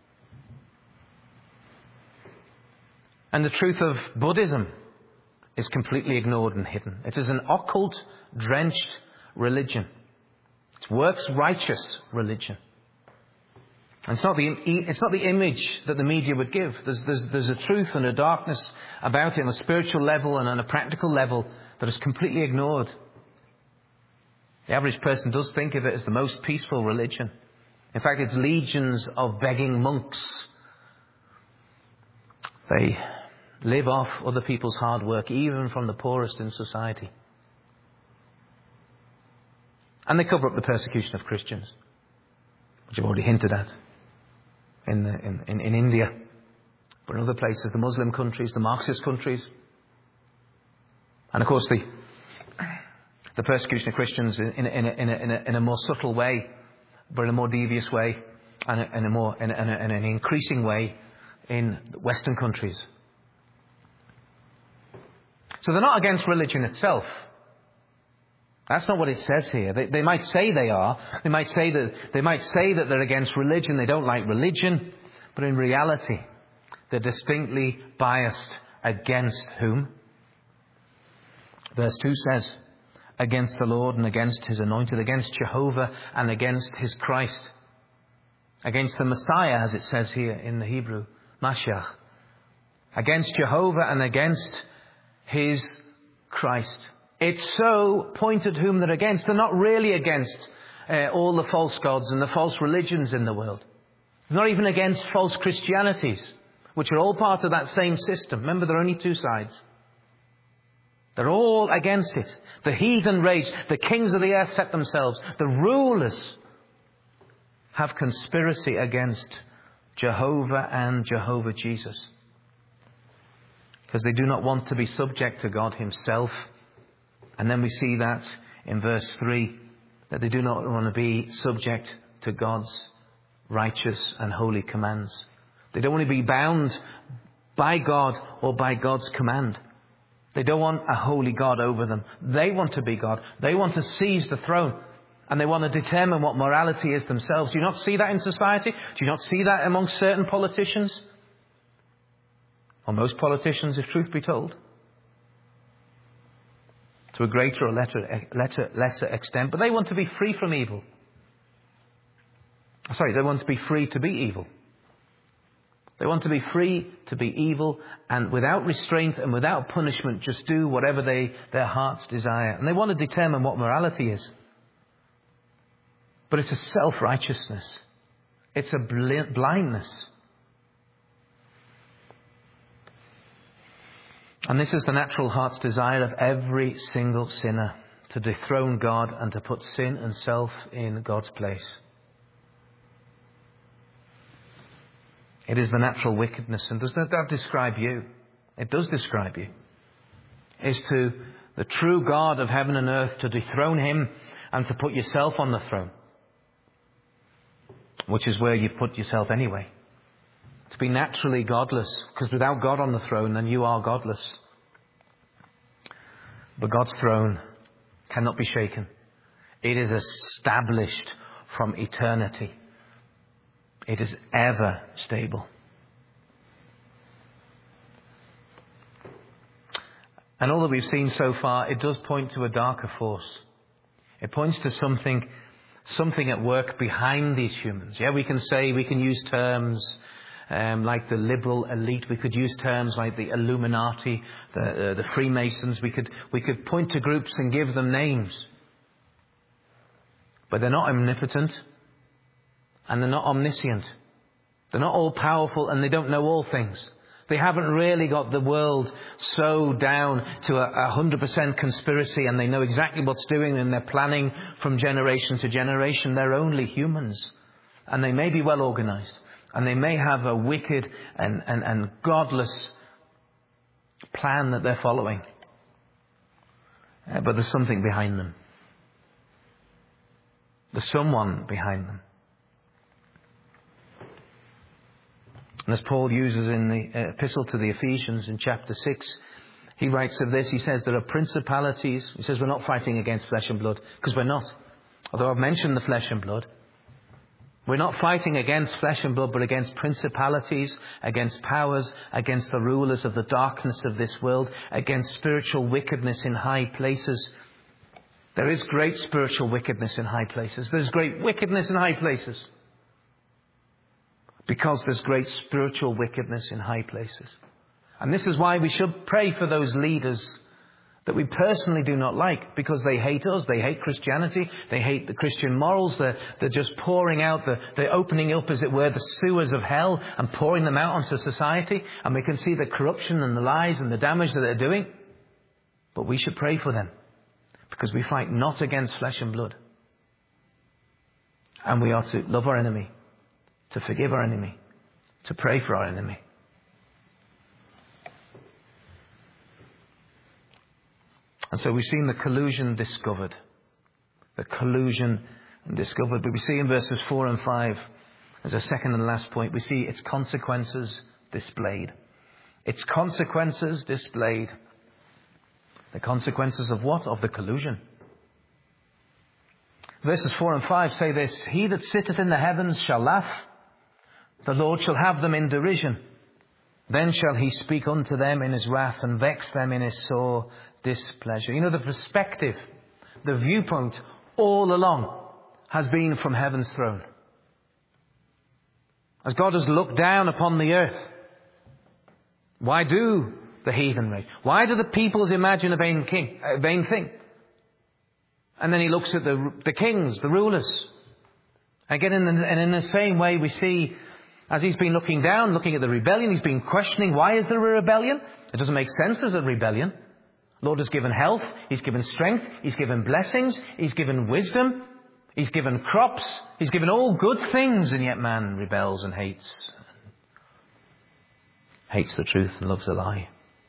And the truth of Buddhism is completely ignored and hidden. It is an occult, drenched religion. It's works righteous religion. And it's not the image that the media would give. There's a truth and a darkness about it on a spiritual level and on a practical level that is completely ignored. The average person does think of it as the most peaceful religion. In fact, it's legions of begging monks. They live off other people's hard work, even from the poorest in society. And they cover up the persecution of Christians, which I've already hinted at in India, but in other places, the Muslim countries, the Marxist countries. And of course, the persecution of Christians in a more subtle way, but in a more devious way, and in an increasing way in Western countries. So they're not against religion itself. That's not what it says here. They might say they are. They might say that they're against religion. They don't like religion. But in reality, they're distinctly biased against whom? Verse 2 says, against the Lord and against his anointed, against Jehovah and against his Christ. Against the Messiah, as it says here in the Hebrew, Mashiach. Against Jehovah and against his Christ. It's so pointed whom they're against. They're not really against all the false gods and the false religions in the world. They're not even against false Christianities, which are all part of that same system. Remember, there are only two sides. They're all against it. The heathen rage, the kings of the earth set themselves. The rulers have conspiracy against Jehovah and Jehovah Jesus. Because they do not want to be subject to God himself. And then we see that in verse 3, that they do not want to be subject to God's righteous and holy commands. They don't want to be bound by God or by God's command. They don't want a holy God over them. They want to be God. They want to seize the throne. And they want to determine what morality is themselves. Do you not see that in society? Do you not see that amongst certain politicians? Or most politicians, if truth be told. To a greater or lesser extent. But they want to be free from evil. They want to be free to be evil. They want to be free to be evil and without restraint and without punishment, just do whatever their hearts desire. And they want to determine what morality is. But it's a self-righteousness. It's a blindness. And this is the natural heart's desire of every single sinner, to dethrone God and to put sin and self in God's place. It is the natural wickedness. And does that describe you? It does describe you. Is to the true God of heaven and earth, to dethrone him and to put yourself on the throne. Which is where you put yourself anyway. To be naturally godless, because without God on the throne, then you are godless. But God's throne cannot be shaken. It is established from eternity. It is ever stable. And all that we've seen so far, it does point to a darker force. It points to something something at work behind these humans. Yeah, we can use terms like the liberal elite. We could use terms like the Illuminati, the Freemasons. We could point to groups and give them names. But they're not omnipotent, and they're not omniscient. They're not all powerful, and they don't know all things. They haven't really got the world so down to 100% conspiracy, and they know exactly what's doing, and they're planning from generation to generation. They're only humans, and they may be well organized, and they may have a wicked and godless plan that they're following. But there's something behind them. There's someone behind them. And as Paul uses in the epistle to the Ephesians in chapter 6, he writes of this. He says there are principalities. He says we're not fighting against flesh and blood, because we're not. Although I've mentioned the flesh and blood. We're not fighting against flesh and blood, but against principalities, against powers, against the rulers of the darkness of this world, against spiritual wickedness in high places. There is great spiritual wickedness in high places. There's great wickedness in high places. Because there's great spiritual wickedness in high places. And this is why we should pray for those leaders that we personally do not like, because they hate us, they hate Christianity, they hate the Christian morals, they're just pouring out, they're opening up, as it were, the sewers of hell and pouring them out onto society. And we can see the corruption and the lies and the damage that they're doing. But we should pray for them, because we fight not against flesh and blood. And we are to love our enemy, to forgive our enemy, to pray for our enemy. And so we've seen the collusion discovered. The collusion discovered. But we see in verses 4 and 5, as a second and last point, we see its consequences displayed. Its consequences displayed. The consequences of what? Of the collusion. Verses 4 and 5 say this: He that sitteth in the heavens shall laugh. The Lord shall have them in derision. Then shall he speak unto them in his wrath, and vex them in his sore displeasure. You know, the perspective, the viewpoint all along has been from heaven's throne. As God has looked down upon the earth, why do the heathen rage? Why do the peoples imagine a vain thing? And then he looks at the kings, the rulers. Again, in the same way we see, as he's been looking down, looking at the rebellion, he's been questioning, why is there a rebellion? It doesn't make sense there's a rebellion. The Lord has given health, He's given strength, He's given blessings, He's given wisdom, He's given crops, He's given all good things, and yet man rebels and hates the truth and loves a lie.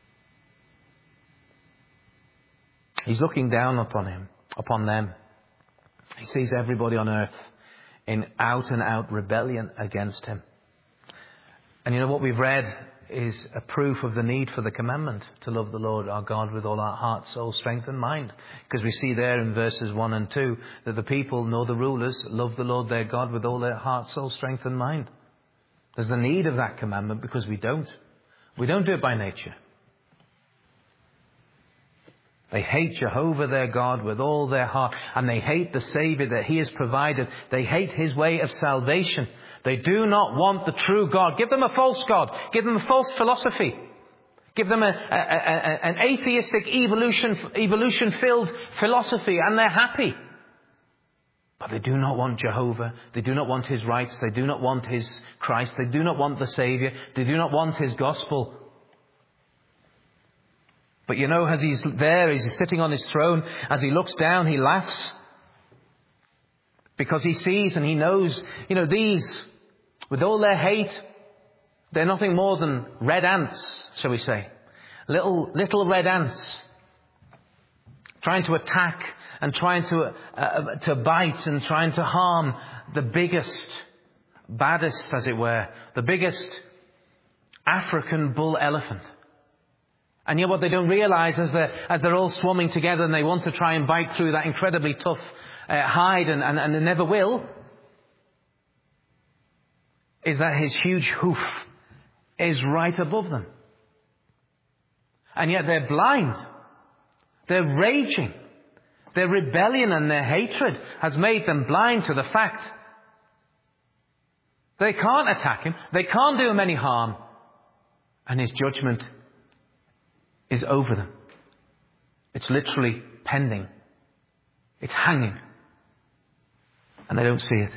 He's looking down upon them. He sees everybody on earth in out and out rebellion against Him. And you know what we've read is a proof of the need for the commandment to love the Lord our God with all our heart, soul, strength and mind. Because we see there in verses 1 and 2 that the people, nor the rulers, love the Lord their God with all their heart, soul, strength and mind. There's the need of that commandment because we don't. We don't do it by nature. They hate Jehovah their God with all their heart, and they hate the Saviour that He has provided. They hate His way of salvation. They do not want the true God. Give them a false God. Give them a false philosophy. Give them an atheistic, evolution-filled philosophy, and they're happy. But they do not want Jehovah. They do not want His rights. They do not want His Christ. They do not want the Saviour. They do not want His gospel. But you know, as He's there, as He's sitting on His throne, as He looks down, He laughs. Because He sees and He knows, you know, these, with all their hate, they're nothing more than red ants, shall we say. Little red ants. Trying to attack and trying to bite and trying to harm the biggest, baddest, as it were, the biggest African bull elephant. And yet what they don't realize as they're all swarming together and they want to try and bite through that incredibly tough hide and they never will, is that his huge hoof is right above them. And yet they're blind. They're raging. Their rebellion and their hatred has made them blind to the fact they can't attack him. They can't do him any harm. And his judgment is over them. It's literally pending. It's hanging. And they don't see it.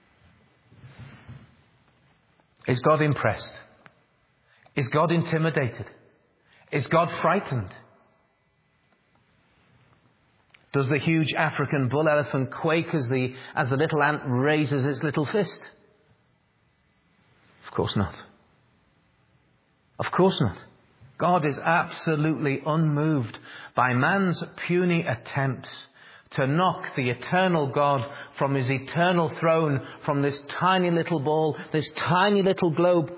Is God impressed? Is God intimidated? Is God frightened? Does the huge African bull elephant quake as the little ant raises its little fist? Of course not. Of course not. God is absolutely unmoved by man's puny attempts to knock the eternal God from his eternal throne, from this tiny little ball, this tiny little globe,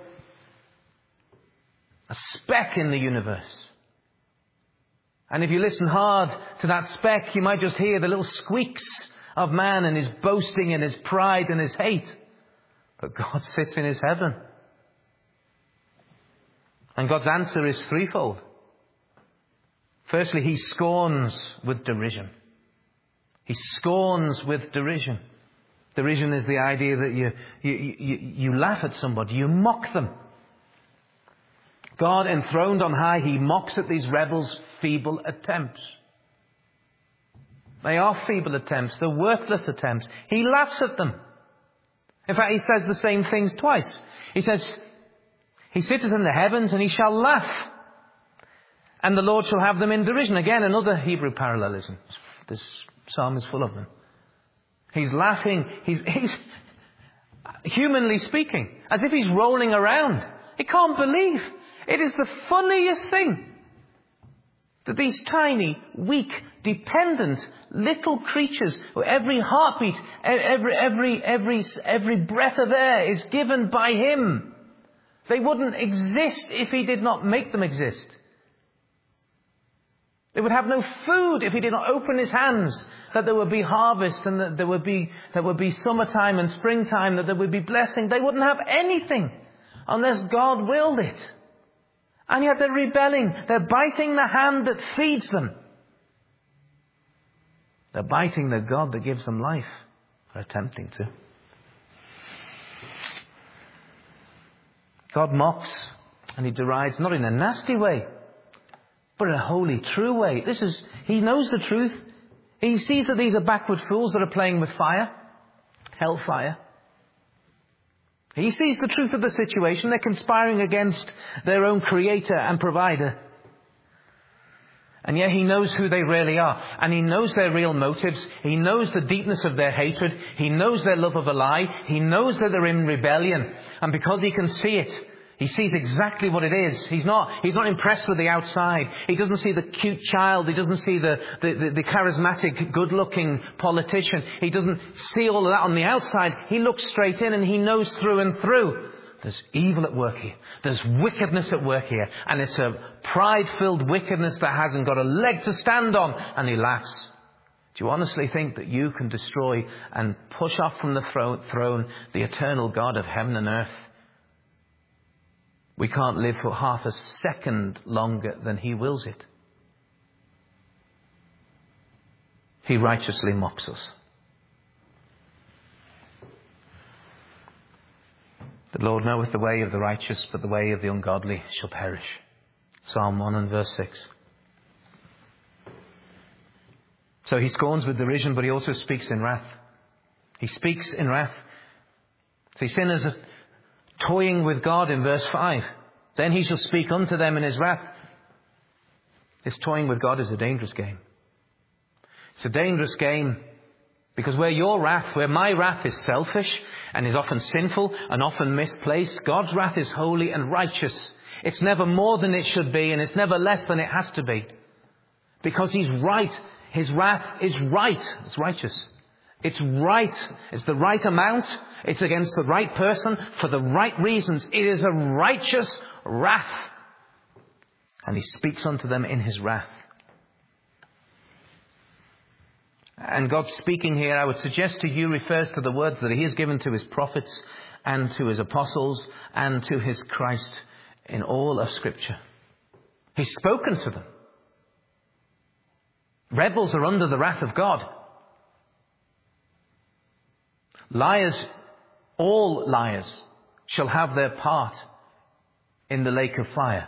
a speck in the universe. And if you listen hard to that speck, you might just hear the little squeaks of man and his boasting and his pride and his hate. But God sits in his heaven. And God's answer is threefold. Firstly, he scorns with derision. He scorns with derision. Derision is the idea that you laugh at somebody, you mock them. God, enthroned on high, he mocks at these rebels' feeble attempts. They are feeble attempts. They're worthless attempts. He laughs at them. In fact, he says the same things twice. He says, he sitteth in the heavens and he shall laugh. And the Lord shall have them in derision. Again, another Hebrew parallelism. This psalm is full of them. He's laughing. He's humanly speaking, as if he's rolling around. He can't believe. It is the funniest thing that these tiny, weak, dependent little creatures, every heartbeat, every breath of air is given by him. They wouldn't exist if he did not make them exist. They would have no food if he did not open his hands, that there would be harvest and that there would be summertime and springtime, that there would be blessing. They wouldn't have anything unless God willed it. And yet they're rebelling. They're biting the hand that feeds them. They're biting the God that gives them life. Or attempting to. God mocks and he derides, not in a nasty way, but in a holy, true way. He knows the truth. He sees that these are backward fools that are playing with fire. Hellfire. He sees the truth of the situation. They're conspiring against their own creator and provider. And yet he knows who they really are. And he knows their real motives. He knows the deepness of their hatred. He knows their love of a lie. He knows that they're in rebellion. And because he can see it, he sees exactly what it is. He's not impressed with the outside. He doesn't see the cute child. He doesn't see the charismatic, good-looking politician. He doesn't see all of that on the outside. He looks straight in and he knows through and through. There's evil at work here. There's wickedness at work here. And it's a pride-filled wickedness that hasn't got a leg to stand on. And he laughs. Do you honestly think that you can destroy and push off from the throne the eternal God of heaven and earth? We can't live for half a second longer than he wills it. He righteously mocks us. The Lord knoweth the way of the righteous, but the way of the ungodly shall perish. Psalm 1 and verse 6. So he scorns with derision, but he also speaks in wrath. He speaks in wrath. See, sinners are toying with God in verse 5. Then he shall speak unto them in his wrath. This toying with God is a dangerous game. It's a dangerous game because where my wrath is selfish and is often sinful and often misplaced, God's wrath is holy and righteous. It's never more than it should be and it's never less than it has to be. Because he's right. His wrath is right. It's righteous. It's right. It's the right amount. It's against the right person for the right reasons. It is a righteous wrath. And he speaks unto them in his wrath. And God speaking here, I would suggest to you, refers to the words that he has given to his prophets and to his apostles and to his Christ in all of Scripture. He's spoken to them. Rebels are under the wrath of God. Liars, all liars, shall have their part in the lake of fire.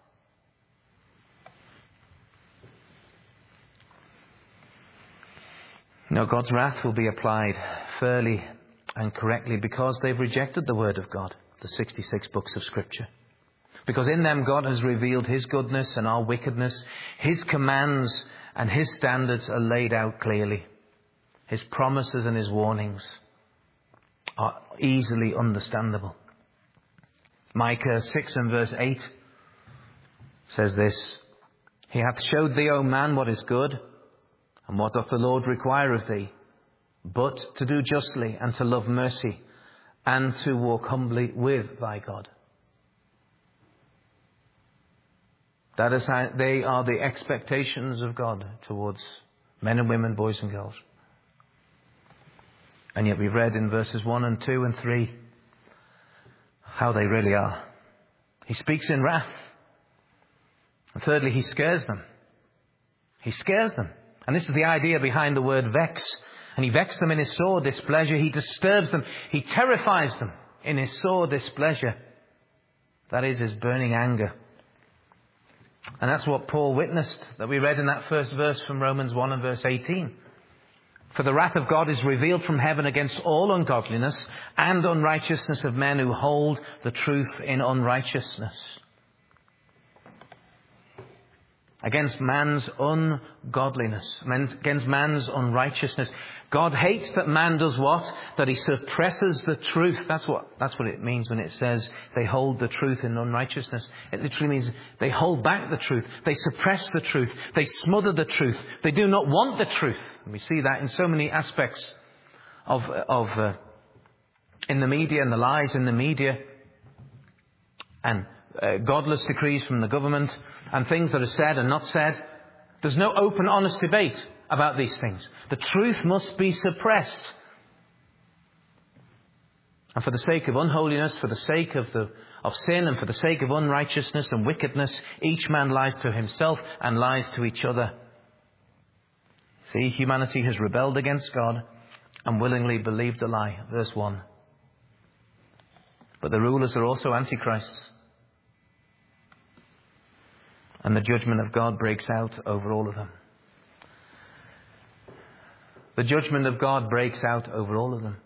Now, God's wrath will be applied fairly and correctly because they've rejected the word of God, the 66 books of Scripture. Because in them God has revealed his goodness and our wickedness. His commands and his standards are laid out clearly. His promises and his warnings are easily understandable. Micah 6 and verse 8 says this: He hath showed thee, O man, what is good, and what doth the Lord require of thee, but to do justly, and to love mercy, and to walk humbly with thy God. That is how they are the expectations of God towards men and women, boys and girls. And yet we've read in verses 1 and 2 and 3 how they really are. He speaks in wrath. And thirdly, he scares them. He scares them. And this is the idea behind the word vex. And he vexed them in his sore displeasure. He disturbs them. He terrifies them in his sore displeasure. That is his burning anger. And that's what Paul witnessed, that we read in that first verse from Romans 1 and verse 18. For the wrath of God is revealed from heaven against all ungodliness and unrighteousness of men who hold the truth in unrighteousness. Against man's ungodliness, against man's unrighteousness. God hates that man does what? That he suppresses the truth. That's what it means when it says they hold the truth in unrighteousness. It literally means they hold back the truth. They suppress the truth. They smother the truth. They do not want the truth. And we see that in so many aspects of in the media and the lies in the media and godless decrees from the government and things that are said and not said. There's no open, honest debate about these things. The truth must be suppressed. And for the sake of unholiness, for the sake of sin, and for the sake of unrighteousness and wickedness, each man lies to himself and lies to each other. See, humanity has rebelled against God and willingly believed a lie. Verse 1. But the rulers are also antichrists. And the judgment of God breaks out over all of them. The judgment of God breaks out over all of them.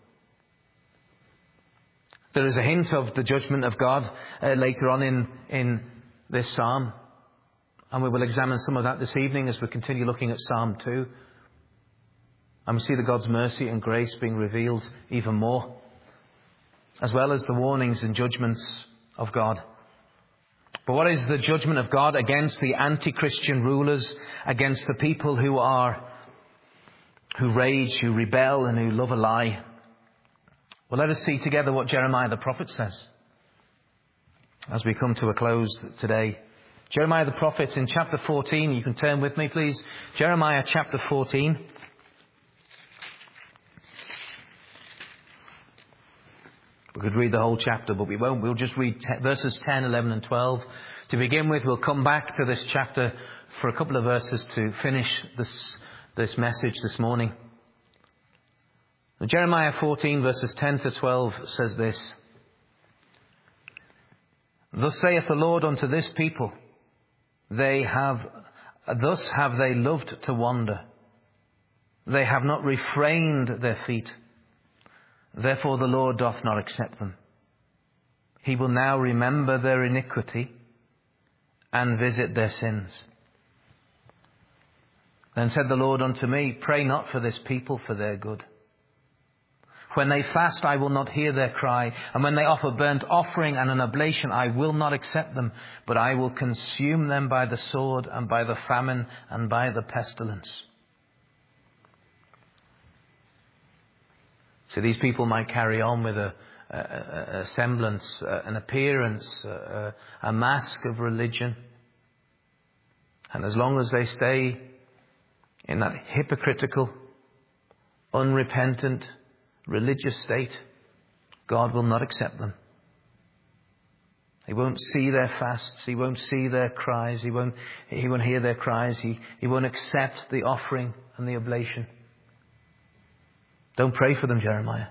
There is a hint of the judgment of God later on in this psalm. And we will examine some of that this evening as we continue looking at Psalm 2. And we see the God's mercy and grace being revealed even more, as well as the warnings and judgments of God. But what is the judgment of God against the anti-Christian rulers, against the people who rage, who rebel, and who love a lie? Well, let us see together what Jeremiah the prophet says as we come to a close today. Jeremiah the prophet in chapter 14. You can turn with me, please. Jeremiah chapter 14. We could read the whole chapter, but we won't. We'll just read verses 10, 11 and 12. To begin with, we'll come back to this chapter for a couple of verses to finish this message this morning. Jeremiah 14 verses 10 to 12 says this: Thus saith the Lord unto this people, thus have they loved to wander. They have not refrained their feet. Therefore the Lord doth not accept them. He will now remember their iniquity and visit their sins. Then said the Lord unto me, Pray not for this people for their good. When they fast, I will not hear their cry. And when they offer burnt offering and an oblation, I will not accept them. But I will consume them by the sword and by the famine and by the pestilence. So these people might carry on with a semblance, an appearance, a mask of religion. And as long as they stay in that hypocritical, unrepentant, religious state, God will not accept them. He won't see their fasts. He won't see their cries. He won't hear their cries. He won't accept the offering and the oblation. Don't pray for them, Jeremiah.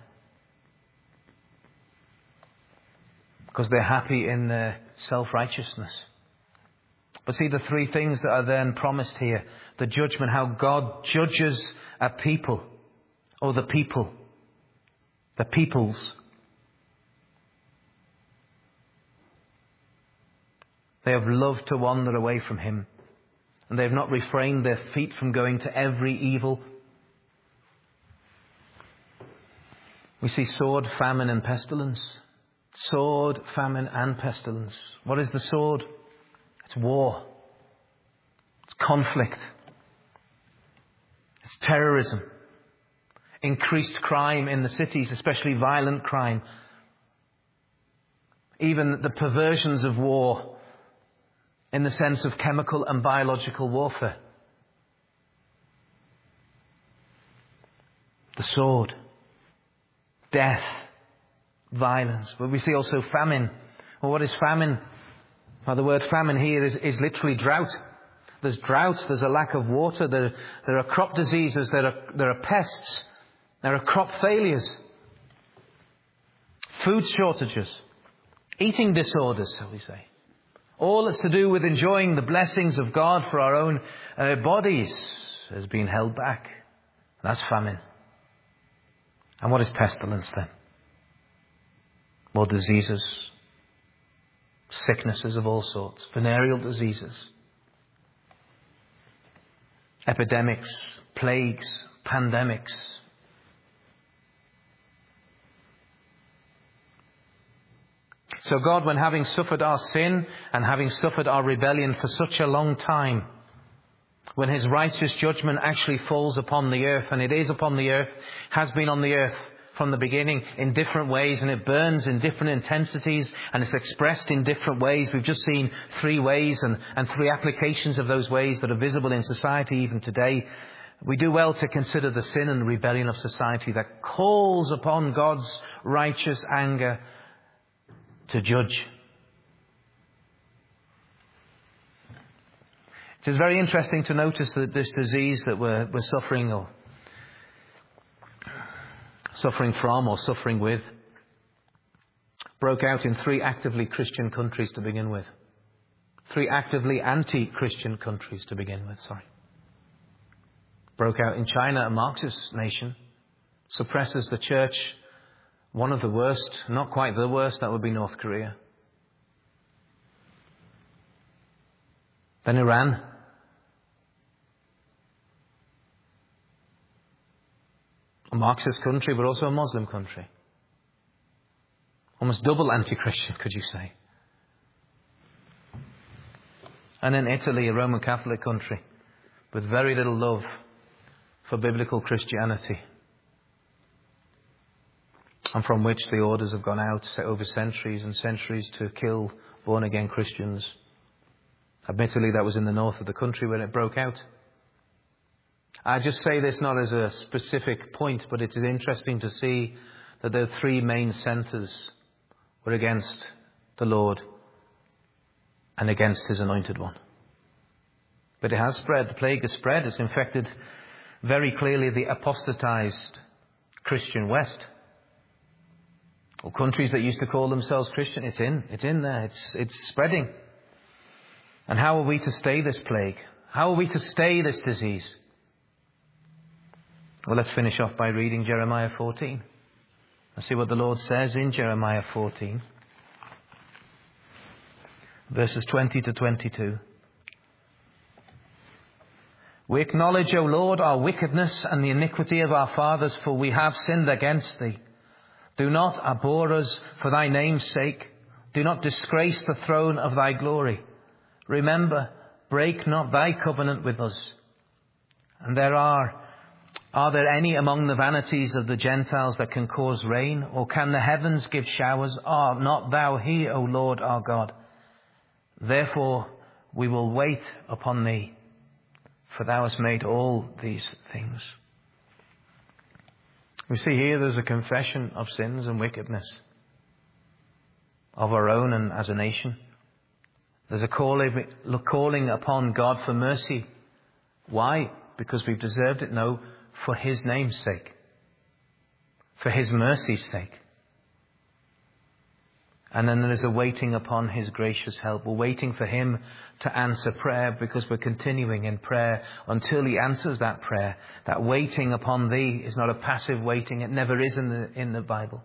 Because they're happy in their self-righteousness. But see the three things that are then promised here. The judgment, how God judges a people. Or the people. The peoples. They have loved to wander away from Him. And they have not refrained their feet from going to every evil. We see sword, famine and pestilence. Sword, famine and pestilence. What is the sword? It's war. It's conflict. It's terrorism. Increased crime in the cities, especially violent crime. Even the perversions of war in the sense of chemical and biological warfare. The sword. Death. Violence. But we see also famine. Well, what is famine? Well, the word famine here is literally drought. There's drought. There's a lack of water. There are crop diseases. There are pests. There are crop failures. Food shortages. Eating disorders, shall we say. All that's to do with enjoying the blessings of God for our own bodies has been held back. That's famine. And what is pestilence then? More diseases, sicknesses of all sorts, venereal diseases, epidemics, plagues, pandemics. So God, when having suffered our sin and having suffered our rebellion for such a long time, when His righteous judgment actually falls upon the earth, and it is upon the earth, has been on the earth from the beginning in different ways, and it burns in different intensities, and it's expressed in different ways. We've just seen 3 ways and 3 applications of those ways that are visible in society even today. We do well to consider the sin and rebellion of society that calls upon God's righteous anger to judge. It is very interesting to notice that this disease that we're suffering with broke out in 3 actively Christian countries to begin with. 3 actively anti-Christian countries to begin with, Broke out in China, a Marxist nation, suppresses the church. One of the worst, not quite the worst, that would be North Korea. Then Iran. A Marxist country, but also a Muslim country. Almost double anti-Christian, could you say. And then Italy, a Roman Catholic country, with very little love for biblical Christianity. And from which the orders have gone out over centuries and centuries to kill born-again Christians. Admittedly, that was in the north of the country when it broke out. I just say this not as a specific point, but it is interesting to see that the 3 main centres were against the Lord and against His anointed one. But it has spread. The plague has spread. It's infected very clearly the apostatized Christian West. Or countries that used to call themselves Christian. It's in there. It's spreading. And how are we to stay this plague? How are we to stay this disease? Well, let's finish off by reading Jeremiah 14. Let's see what the Lord says in Jeremiah 14. Verses 20 to 22. We acknowledge, O Lord, our wickedness and the iniquity of our fathers, for we have sinned against Thee. Do not abhor us for Thy name's sake. Do not disgrace the throne of Thy glory. Remember, break not Thy covenant with us. And are there any among the vanities of the Gentiles that can cause rain? Or can the heavens give showers? Art not Thou He, O Lord our God? Therefore we will wait upon Thee, for Thou hast made all these things. We see here there's a confession of sins and wickedness. of our own and as a nation. There's a calling upon God for mercy. Why? Because we've deserved it? No, for His name's sake. For His mercy's sake. And then there is a waiting upon His gracious help. We're waiting for Him to answer prayer because we're continuing in prayer until He answers that prayer. That waiting upon Thee is not a passive waiting. It never is in the Bible.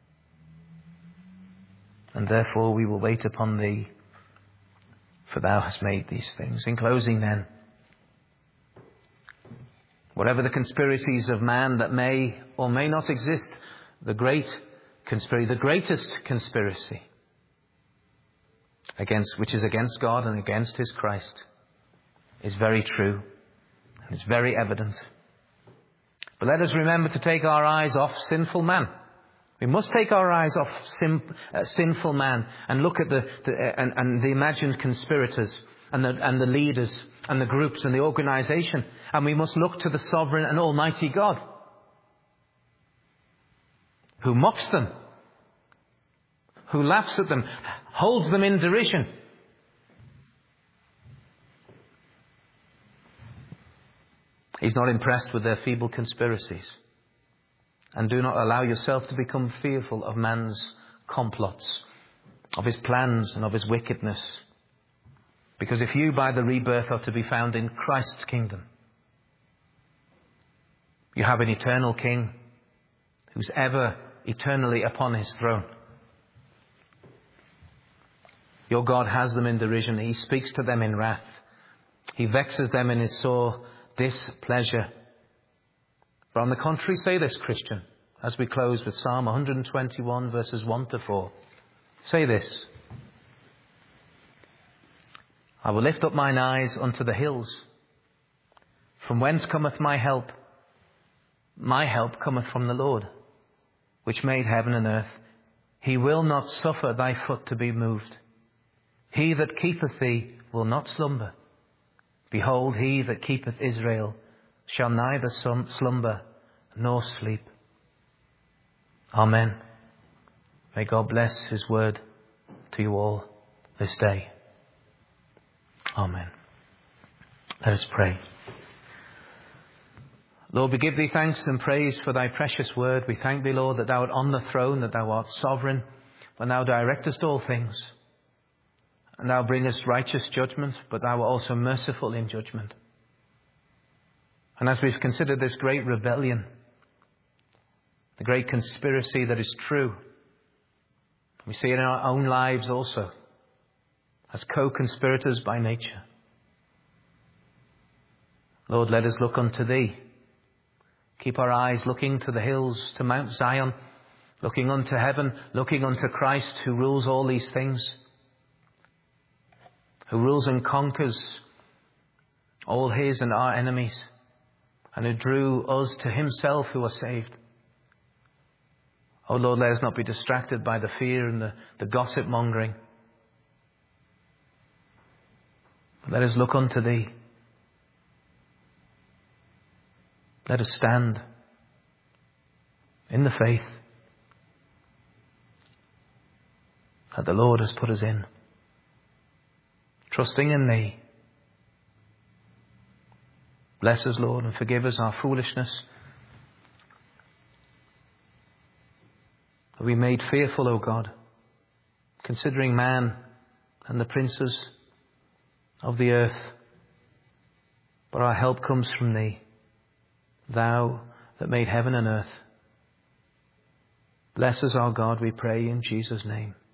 And therefore we will wait upon Thee, for Thou hast made these things. In closing then, whatever the conspiracies of man that may or may not exist, the greatest conspiracy which is against God and against His Christ is very true and it's very evident. But let us remember to take our eyes off sinful man. We must take our eyes off sinful man and look at the imagined conspirators and the leaders and the groups and the organisation, and we must look to the sovereign and almighty God, who mocks them, who laughs at them, holds them in derision. He's not impressed with their feeble conspiracies. And do not allow yourself to become fearful of man's complots, of his plans and of his wickedness. Because if you by the rebirth are to be found in Christ's kingdom, you have an eternal King who's ever eternally upon His throne. Your God has them in derision. He speaks to them in wrath. He vexes them in His sore displeasure. But on the contrary, say this, Christian, as we close with Psalm 121 verses 1 to 4. Say this: I will lift up mine eyes unto the hills. From whence cometh my help? My help cometh from the Lord, which made heaven and earth. He will not suffer thy foot to be moved. He that keepeth thee will not slumber. Behold, He that keepeth Israel shall neither slumber nor sleep. Amen. May God bless His word to you all this day. Amen. Let us pray. Lord, we give Thee thanks and praise for Thy precious word. We thank Thee, Lord, that Thou art on the throne, that Thou art sovereign, and Thou directest all things. And Thou bringest righteous judgment, but Thou art also merciful in judgment. And as we've considered this great rebellion, the great conspiracy that is true, we see it in our own lives also, as co-conspirators by nature. Lord, let us look unto Thee. Keep our eyes looking to the hills, to Mount Zion, looking unto heaven, looking unto Christ who rules all these things, who rules and conquers all His and our enemies, and who drew us to Himself who are saved. Oh Lord, let us not be distracted by the fear and the gossip mongering. Let us look unto Thee. Let us stand in the faith that the Lord has put us in, trusting in Thee. Bless us, Lord, and forgive us our foolishness. That we made fearful, O God, considering man and the princes of the earth. But our help comes from Thee, Thou that made heaven and earth. Bless us, our God, we pray in Jesus' name.